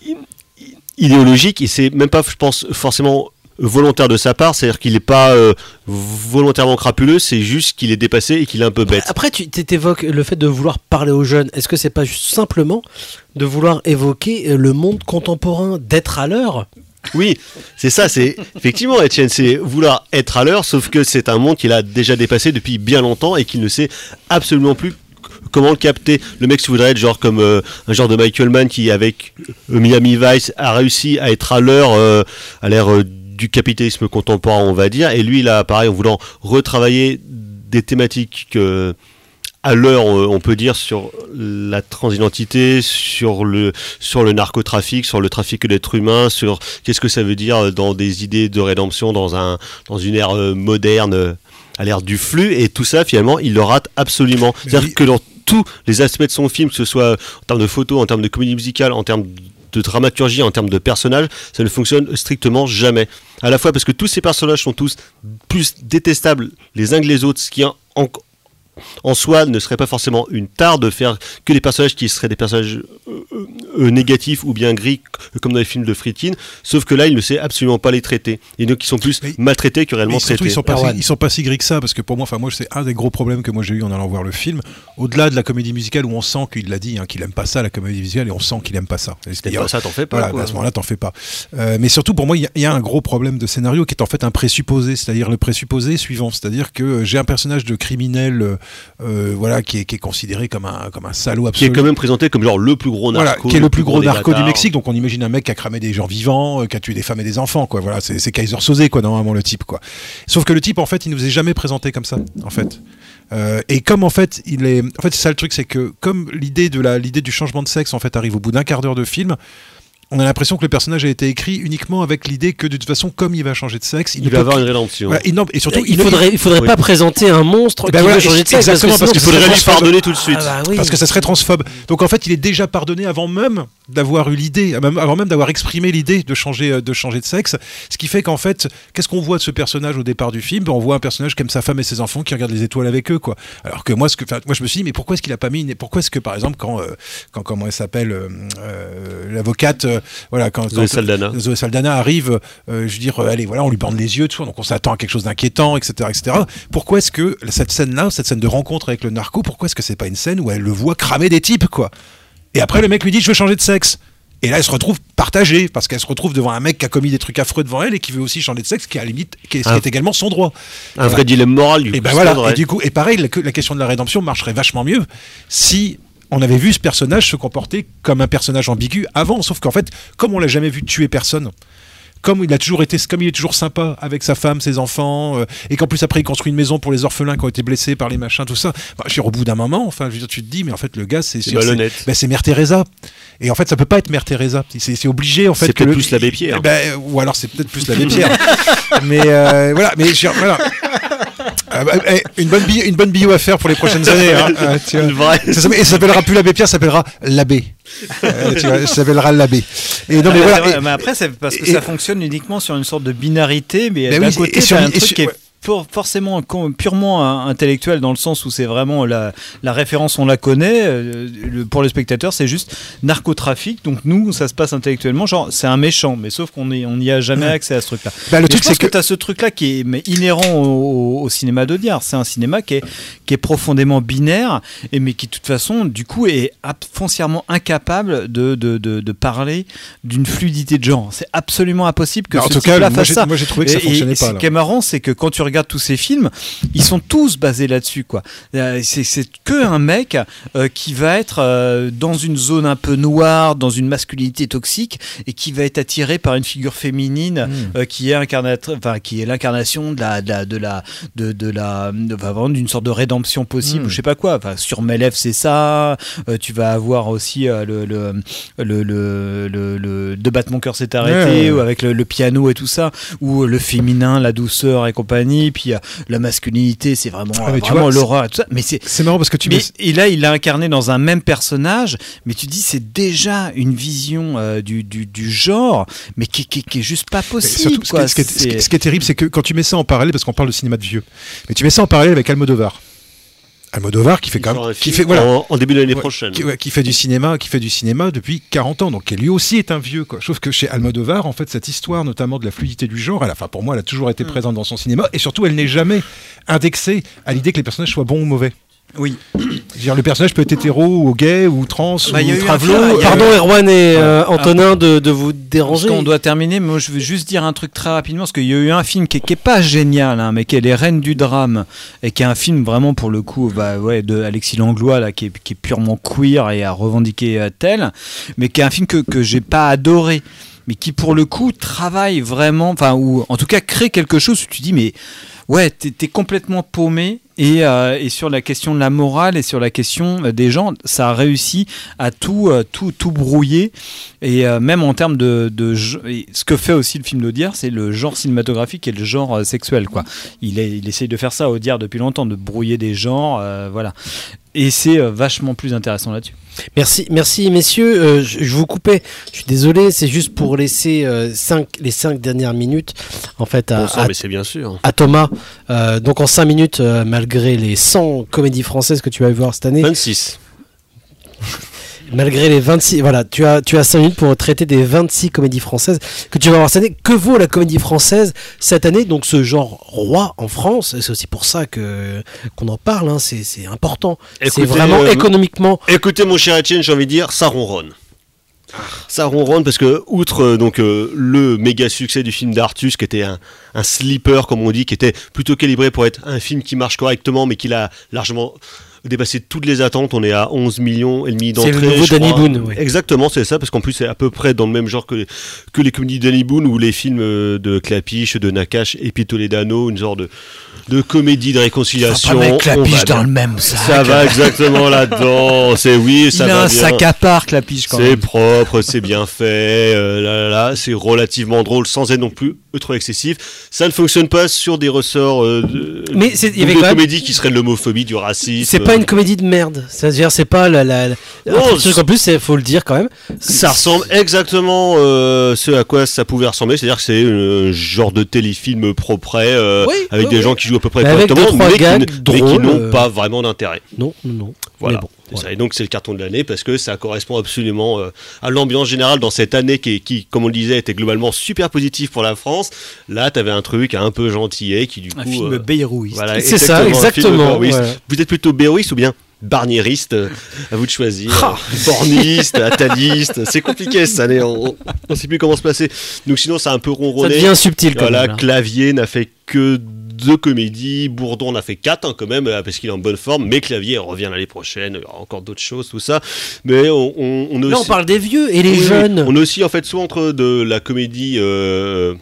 idéologiques et c'est même pas, je pense, forcément volontaire de sa part, c'est-à-dire qu'il n'est pas euh, volontairement crapuleux, c'est juste qu'il est dépassé et qu'il est un peu bête. Après, tu t'évoques le fait de vouloir parler aux jeunes. Est-ce que c'est pas juste simplement de vouloir évoquer le monde contemporain, d'être à l'heure ? Oui, c'est ça, c'est effectivement, Étienne, c'est vouloir être à l'heure, sauf que c'est un monde qu'il a déjà dépassé depuis bien longtemps et qu'il ne sait absolument plus comment le capter. Le mec se voudrait être genre comme euh, un genre de Michael Mann qui, avec euh, Miami Vice, a réussi à être à l'heure, euh, à l'ère euh, du capitalisme contemporain, on va dire. Et lui, il a, pareil, en voulant retravailler des thématiques que... à l'heure, on peut dire, sur la transidentité, sur le, sur le narcotrafic, sur le trafic d'êtres humains, sur qu'est-ce que ça veut dire dans des idées de rédemption dans, un, dans une ère moderne, à l'ère du flux, et tout ça, finalement, il le rate absolument. Mais C'est-à-dire oui. que dans tous les aspects de son film, que ce soit en termes de photos, en termes de comédie musicale, en termes de dramaturgie, en termes de personnages, ça ne fonctionne strictement jamais. À la fois parce que tous ces personnages sont tous plus détestables les uns que les autres, ce qui est en en soi ne serait pas forcément une tare de faire que des personnages qui seraient des personnages euh, euh, négatifs ou bien gris comme dans les films de Friedkin, sauf que là il ne sait absolument pas les traiter, et donc ils sont plus mais, maltraités que réellement traités. Ils sont pas, ils sont pas si gris que ça, parce que pour moi, enfin moi c'est un des gros problèmes que moi j'ai eu en allant voir le film, au-delà de la comédie musicale où on sent qu'il l'a dit, hein, qu'il aime pas ça la comédie musicale, et on sent qu'il aime pas ça. Si t'aimes pas ça, t'en fais pas. Voilà, à ce moment-là, t'en fais pas. Euh, mais surtout pour moi, il y, y a un gros problème de scénario qui est en fait un présupposé, c'est-à-dire le présupposé suivant, c'est-à-dire que j'ai un personnage de criminel. Euh, voilà, qui est, qui est considéré comme un, comme un salaud absolu. Qui est quand même présenté comme genre le plus gros narco. Voilà, qui est le, le plus gros, gros narco du Mexique. Donc on imagine un mec qui a cramé des gens vivants, euh, qui a tué des femmes et des enfants, quoi. Voilà, c'est, c'est Kaiser Soze, quoi, normalement, le type, quoi. Sauf que le type, en fait, il nous est jamais présenté comme ça, en fait. Euh, et comme en fait, il est, en fait, c'est ça le truc, c'est que comme l'idée de la, l'idée du changement de sexe, en fait, arrive au bout d'un quart d'heure de film. On a l'impression que le personnage a été écrit uniquement avec l'idée que de toute façon, comme il va changer de sexe, il, il va avoir une rédemption. Voilà, il, non, et surtout, il, il faudrait, il faudrait oui. pas présenter un monstre ben qui voilà, va changer de sexe. Exactement, parce, parce qu'il faudrait lui pardonner tout de suite. Ah bah oui. Parce que ça serait transphobe. Donc en fait, il est déjà pardonné avant même d'avoir eu l'idée, avant même d'avoir exprimé l'idée de changer, de changer de sexe. Ce qui fait qu'en fait, qu'est-ce qu'on voit de ce personnage au départ du film? On voit un personnage qui aime sa femme et ses enfants, qui regarde les étoiles avec eux, quoi. Alors que moi, ce que, moi, je me suis dit, mais pourquoi est-ce qu'il a pas mis, pourquoi est-ce que par exemple, quand, euh, quand comment elle s'appelle, euh, euh, l'avocate, euh, voilà, quand Zoé Saldana. Zoé Saldana arrive, euh, je veux dire, euh, allez, voilà, on lui bande les yeux, tout ça, donc on s'attend à quelque chose d'inquiétant, et cetera, et cetera. Pourquoi est-ce que cette scène-là, cette scène de rencontre avec le narco, pourquoi est-ce que c'est pas une scène où elle le voit cramer des types, quoi? Et après, le mec lui dit, je veux changer de sexe. Et là, elle se retrouve partagée, parce qu'elle se retrouve devant un mec qui a commis des trucs affreux devant elle et qui veut aussi changer de sexe, qui à la limite, qui est, qui est également son droit. Un voilà. vrai dilemme moral, du coup. Et ben voilà. Et du coup, et pareil, la, la question de la rédemption marcherait vachement mieux si on avait vu ce personnage se comporter comme un personnage ambigu avant, sauf qu'en fait, comme on l'a jamais vu tuer personne, comme il a toujours été, comme il est toujours sympa avec sa femme, ses enfants, euh, et qu'en plus après il construit une maison pour les orphelins qui ont été blessés par les machins, tout ça. Bah, je veux dire, au bout d'un moment, enfin, je veux dire, tu te dis, mais en fait le gars, c'est c'est, c'est, bah, c'est Mère Teresa. Et en fait, ça peut pas être Mère Teresa. C'est, c'est obligé en fait. C'est que peut-être le, plus l'abbé Pierre. Bah, ou alors c'est peut-être plus l'abbé Pierre. mais euh, voilà, mais je, voilà. Euh, bah, une bonne bio, une bonne bio à faire pour les prochaines années. Hein, euh, tu vois. Ça, et ça s'appellera plus l'abbé Pierre, ça s'appellera l'abbé. Euh, tu vois, ça s'appellera l'abbé. Et non, mais, ah, voilà, vrai, et, mais après, c'est parce que et, ça fonctionne uniquement sur une sorte de binarité, mais bah d'un oui, côté, sur, t'as un truc sur, qui est ouais. pour, forcément purement intellectuel dans le sens où c'est vraiment la, la référence, on la connaît. Euh, le, pour le spectateur, c'est juste narcotrafic. Donc nous, ça se passe intellectuellement, genre c'est un méchant, mais sauf qu'on n'y on a jamais accès à ce truc-là. Bah, le truc, je pense c'est que, que tu as ce truc-là qui est mais inhérent au, au cinéma d'Audiard. C'est un cinéma qui est, qui est profondément binaire, et, mais qui de toute façon, du coup, est foncièrement incapable de, de, de, de parler d'une fluidité de genre. C'est absolument impossible que bah, ce en tout cas, type-là moi, fasse j'ai, ça. Moi j'ai trouvé que ça et, fonctionnait et pas. Ce qui est marrant, c'est que quand tu regardes tous ces films, ils sont tous basés là-dessus, quoi. C'est, c'est que un mec euh, qui va être euh, dans une zone un peu noire, dans une masculinité toxique, et qui va être attiré par une figure féminine mmh. euh, qui est incarnat- enfin qui est l'incarnation de la de la de la de, de la de, enfin, d'une sorte de rédemption possible, mmh. je sais pas quoi. Enfin, sur mes lèvres, c'est ça. Euh, tu vas avoir aussi euh, le, le le le le le de battre mon cœur s'est arrêté, ouais. ou avec le, le piano et tout ça, ou le féminin, la douceur et compagnie, puis euh, la masculinité, c'est vraiment, ah, vraiment vois, l'horreur et tout ça. Mais c'est, c'est marrant parce que tu mais, mets... Et là, il l'a incarné dans un même personnage, mais tu dis, c'est déjà une vision euh, du, du, du genre, mais qui, qui, qui est juste pas possible. Surtout, quoi. Ce, qui est, ce, qui est, ce qui est terrible, c'est que quand tu mets ça en parallèle, parce qu'on parle de cinéma de vieux, mais tu mets ça en parallèle avec Almodovar. Almodovar qui fait quand même, qui fait voilà, en, en début de l'année ouais, prochaine, qui, ouais, qui fait du cinéma, qui fait du cinéma depuis quarante ans, donc qui lui aussi est un vieux, quoi. Sauf que chez Almodovar, en fait, cette histoire, notamment de la fluidité du genre, elle, enfin pour moi, elle a toujours été mmh. présente dans son cinéma, et surtout, elle n'est jamais indexée à l'idée que les personnages soient bons ou mauvais. Oui. Dire, le personnage peut être hétéro ou gay ou trans bah, ou travelo. Un... Pardon Erwan et euh, Antonin de, de vous déranger. Parce qu'on doit terminer, mais moi je veux juste dire un truc très rapidement, parce qu'il y a eu un film qui est, qui est pas génial, hein, mais qui est Les Reines du Drame, et qui est un film vraiment pour le coup bah, ouais, de Alexis Langlois, là, qui, est, qui est purement queer et à revendiquer euh, tel, mais qui est un film que, que j'ai pas adoré, mais qui pour le coup travaille vraiment, enfin, ou en tout cas crée quelque chose où tu dis, mais ouais, t'es, t'es complètement paumé. Et, euh, et sur la question de la morale et sur la question des gens, ça a réussi à tout, euh, tout, tout brouiller. Et euh, même en termes de, de ce que fait aussi le film d'Audiard, c'est le genre cinématographique et le genre euh, sexuel, quoi. Il, est, il essaye de faire ça, Audiard, depuis longtemps, de brouiller des genres, euh, voilà. Et c'est euh, vachement plus intéressant là-dessus. Merci, merci messieurs. Euh, je, je vous coupais. Je suis désolé. C'est juste pour laisser euh, cinq, les cinq dernières minutes, en fait, à, bon sang, à, mais c'est bien sûr. à Thomas. Euh, donc en cinq minutes, euh, malgré les cent comédies françaises que tu vas voir cette année. vingt-six. Malgré les vingt-six, voilà, tu as, tu as cinq minutes pour traiter des vingt-six comédies françaises que tu vas voir cette année. Que vaut la comédie française cette année? Donc ce genre roi en France, c'est aussi pour ça que, qu'on en parle, hein, c'est, c'est important. Écoutez, c'est vraiment euh, économiquement. Écoutez mon cher Etienne, j'ai envie de dire, ça ronronne. Ça ronronne parce que, outre euh, donc, euh, le méga succès du film d'Artus, qui était un, un sleeper, comme on dit, qui était plutôt calibré pour être un film qui marche correctement, mais qui l'a largement dépassé toutes les attentes. On est à onze millions et demi d'entrées. C'est le nouveau Danny Boone. Oui. Exactement, c'est ça, parce qu'en plus c'est à peu près dans le même genre que les, que les comédies de Danny Boone ou les films de Clapiche, de Nakache et puis Toledano, une genre de, de comédie de réconciliation. Ça va pas mettre Clapiche dans le même sac. Ça va exactement là-dedans. C'est oui, ça Il va a un bien. sac à part, Clapiche, quand c'est même. C'est propre, c'est bien fait. Euh, là, là, là, c'est relativement drôle, sans être non plus trop excessif. Ça ne fonctionne pas sur des ressorts euh, de, mais c'est, il y avait de quand comédie même... qui seraient de l'homophobie, du racisme. C'est pas une comédie de merde. C'est-à-dire, c'est pas la. la, la... Non, truc en plus, il faut le dire quand même. Ça ressemble exactement euh, ce à quoi ça pouvait ressembler, c'est-à-dire que c'est un genre de téléfilm propre, euh, oui, avec oui, des oui. gens qui jouent à peu près mais correctement, mais, qui, drôles, mais qui n'ont euh... pas vraiment d'intérêt. Non, non, non. Voilà. Bon, voilà. Ça. Et donc c'est le carton de l'année parce que ça correspond absolument euh, à l'ambiance générale dans cette année qui, qui, comme on le disait, était globalement super positive pour la France. Là, tu avais un truc un peu gentillet qui du coup... Un film euh, bérouiste. Voilà, c'est ça, exactement. Ouais. Ouais. Vous êtes plutôt bérouiste ou bien barniériste, à vous de choisir. Ah. Borniste, ataliste, c'est compliqué cette année, on ne sait plus comment se placer. Donc sinon, c'est un peu ronronné. Ça devient subtil quand voilà, même. Là. Clavier n'a fait que deux comédies, Bourdon en a fait quatre hein, quand même, parce qu'il est en bonne forme, mais Clavier revient l'année prochaine, il y aura encore d'autres choses, tout ça. Mais on, on, on a Là, aussi... on parle des vieux et les oui, jeunes. On a aussi en fait soit entre de la comédie... Euh...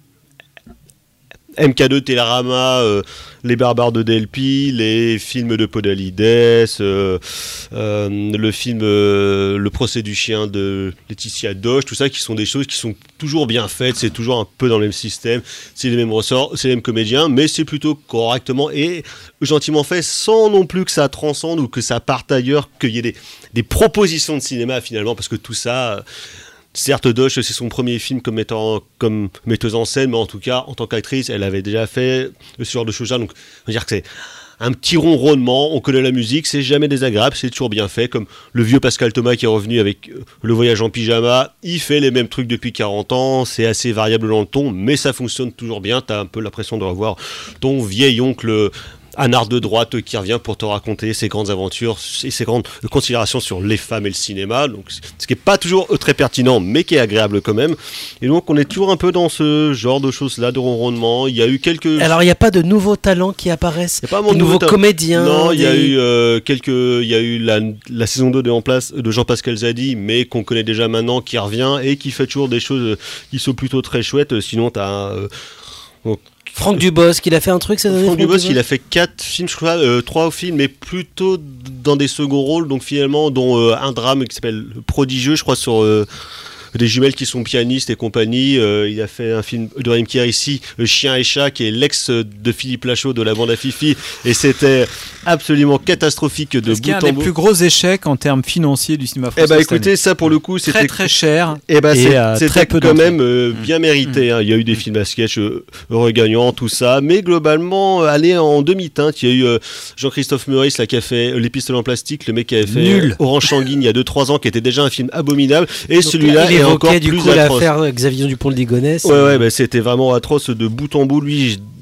M K deux Télérama, euh, Les Barbares de Delpi, les films de Podalides, euh, euh, le film euh, Le procès du chien de Laetitia Doche, tout ça qui sont des choses qui sont toujours bien faites, c'est toujours un peu dans le même système, c'est les mêmes ressorts, c'est les mêmes comédiens, mais c'est plutôt correctement et gentiment fait sans non plus que ça transcende ou que ça parte ailleurs, qu'il y ait des, des propositions de cinéma finalement, parce que tout ça... Certes, Doche, c'est son premier film comme, mettant, comme metteuse en scène, mais en tout cas, en tant qu'actrice, elle avait déjà fait ce genre de choses-là. Donc, on va dire que c'est un petit ronronnement, on connaît la musique, c'est jamais désagréable, c'est toujours bien fait. Comme le vieux Pascal Thomas qui est revenu avec Le Voyage en pyjama, il fait les mêmes trucs depuis quarante ans, c'est assez variable dans le ton, mais ça fonctionne toujours bien. T'as un peu l'impression de revoir ton vieil oncle... un art de droite qui revient pour te raconter ses grandes aventures et ses grandes considérations sur les femmes et le cinéma, donc ce qui n'est pas toujours très pertinent mais qui est agréable quand même, et donc on est toujours un peu dans ce genre de choses là, de ronronnement. Il y a eu quelques... Alors il n'y a pas de nouveaux talents qui apparaissent, pas de nouveaux ta... comédiens. Non, il des... y a eu euh, quelques... il y a eu la, la saison deux de, en place, de Jean-Pascal Zadi, mais qu'on connaît déjà maintenant, qui revient et qui fait toujours des choses qui sont plutôt très chouettes. Sinon t'as... Euh, donc, Franck Dubosc, il a fait un truc cette année. Franck Dubosc, il a fait quatre films, je crois, euh, trois films, mais plutôt dans des seconds rôles, donc finalement, dont euh, un drame qui s'appelle Prodigieux, je crois, sur euh, des jumelles qui sont pianistes et compagnie. Euh, il a fait un film de Raïm Kier ici, Chien et Chat, qui est l'ex de Philippe Lachaud de la bande à Fifi, et c'était absolument catastrophique de bout en bout. C'est un des plus gros échecs en termes financiers du cinéma français. Eh bah écoutez, ça pour le coup, c'était très très cher. Eh bah, et c'est, euh, c'était très peu quand d'entrées. même euh, bien mérité. Hein. Il y a eu des films à sketch euh, regagnants, tout ça, mais globalement, euh, aller en demi-teinte. Il y a eu euh, Jean-Christophe Meurice là qui a fait euh, Les Pistolets en plastique, le mec qui avait fait Nul. euh, Orange Sanguine il y a deux trois ans, qui était déjà un film abominable, et Donc, celui-là il est encore du plus coup atroce. l'affaire Xavier Dupont de Ligonnès. Ouais, ouais, bah, c'était vraiment atroce de bout en bout. Lui,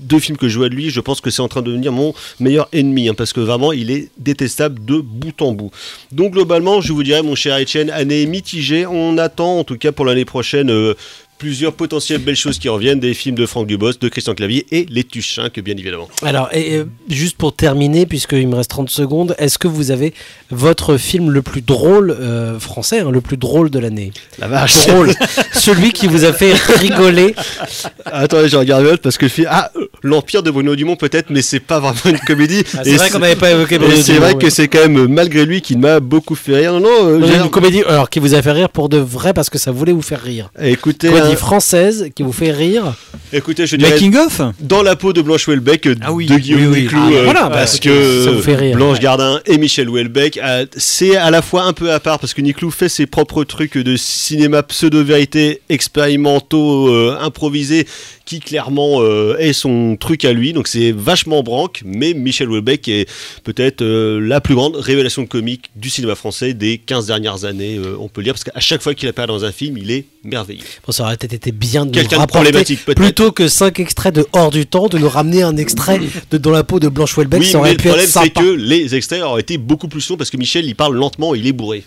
deux films que je vois de lui, je pense que c'est en train de devenir mon meilleur ennemi, hein, parce que vraiment, il est détestable de bout en bout. Donc globalement, je vous dirais, mon cher Etienne, année mitigée. On attend, en tout cas pour l'année prochaine, euh, plusieurs potentielles belles choses qui reviennent, des films de Franck Dubosc, de Christian Clavier et Les Tuchinques, bien évidemment. Alors, et, euh, juste pour terminer, puisqu'il me reste trente secondes, est-ce que vous avez votre film le plus drôle euh, français, hein, le plus drôle de l'année? La vache. Drôle. Celui qui vous a fait rigoler. Attendez, je regarde l'autre parce que le film... Ah, l'Empire de Bruno Dumont peut-être, mais c'est pas vraiment une comédie. Ah, c'est vrai qu'on n'avait pas évoqué Bruno C'est Dumont, vrai ouais. que c'est quand même, malgré lui, qui m'a beaucoup fait rire. Non, non, euh, Non, j'ai- une comédie alors, qui vous a fait rire pour de vrai, parce que ça voulait vous faire rire. Écoutez, Comédie hein, française qui vous fait rire. écoutez, je dirais... Making of Dans la peau de Blanche Houellebecq Ah oui, de Guillaume oui, oui. Niclou, Ah, euh, voilà, bah, parce c'est- que ça vous fait rire. Blanche Gardin et Michel Houellebecq, euh, c'est à la fois un peu à part parce que Niclou fait ses propres trucs de cinéma pseudo-vérité expérimentaux, euh, improvisés, qui clairement euh, est son truc à lui, donc c'est vachement branque, mais Michel Houellebecq est peut-être euh, la plus grande révélation comique du cinéma français des quinze dernières années, euh, on peut le dire, parce qu'à chaque fois qu'il apparaît dans un film, il est merveilleux. Bon, ça aurait peut-être été bien de nous Quelqu'un de rapporter, problématique, peut-être. plutôt que cinq extraits de Hors du temps, de nous ramener un extrait de Dans la peau de Blanche Houellebecq, Oui, ça mais aurait le pu problème être c'est sympa. que les extraits auraient été beaucoup plus longs parce que Michel il parle lentement, il est bourré.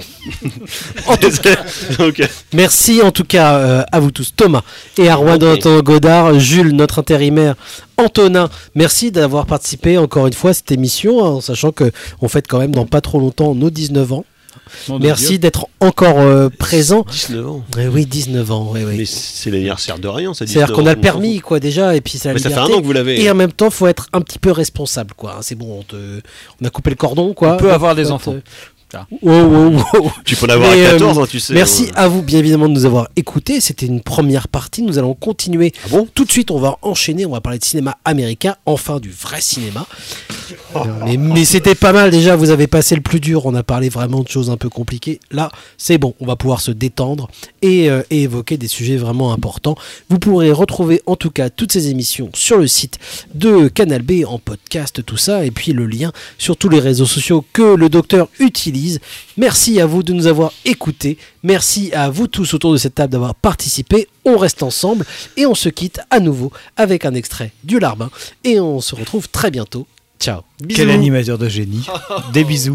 En tout cas, Donc, merci en tout cas euh, à vous tous, Thomas et Arwan Ok. Godard, Jules, notre intérimaire, Antonin. Merci d'avoir participé encore une fois à cette émission, hein, en sachant que on fête quand même dans pas trop longtemps nos dix-neuf ans. Mon Merci Dieu. d'être encore euh, présent. dix-neuf ans. Eh oui, dix-neuf ans. Oui, oui. Mais c'est l'anniversaire de rien, ça. C'est-à-dire dix-neuf qu'on a ans, le on permis, s'en quoi, déjà, et puis c'est la Mais ça fait liberté. un an que vous l'avez. Et en même temps, faut être un petit peu responsable, quoi. C'est bon, on, te... on a coupé le cordon, quoi. On peut avoir des Faut enfants. être- Wow, wow, wow. Tu peux en avoir Mais, à euh, quatorze, hein, tu sais. Merci Ouais. à vous, bien évidemment, de nous avoir écoutés. C'était une première partie. Nous allons continuer. Ah bon Tout de suite, on va enchaîner. On va parler de cinéma américain, enfin du vrai cinéma. Euh, mais mais c'était pas mal déjà. Vous avez passé le plus dur. On a parlé vraiment de choses un peu compliquées. Là, c'est bon. On va pouvoir se détendre et, euh, et évoquer des sujets vraiment importants. Vous pourrez retrouver en tout cas toutes ces émissions sur le site de Canal B en podcast, tout ça, et puis le lien sur tous les réseaux sociaux que le docteur utilise. Merci à vous de nous avoir écoutés. Merci à vous tous autour de cette table d'avoir participé. On reste ensemble et on se quitte à nouveau avec un extrait du Larbin. Et on se retrouve très bientôt. Ciao. Bisous. Quel animateur de génie. Des bisous.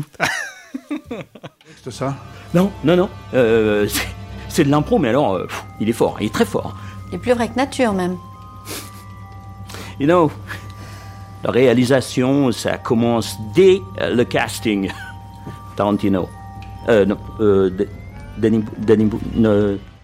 C'est ça? Non, non, non. Euh, c'est- c'est de l'impro, mais alors, euh, pff, il est fort, il est très fort. Il est plus vrai que nature, même. You know, la réalisation, ça commence dès euh, le casting. Tarantino. Euh, non, euh, D- Danny, Danny, Bo- euh,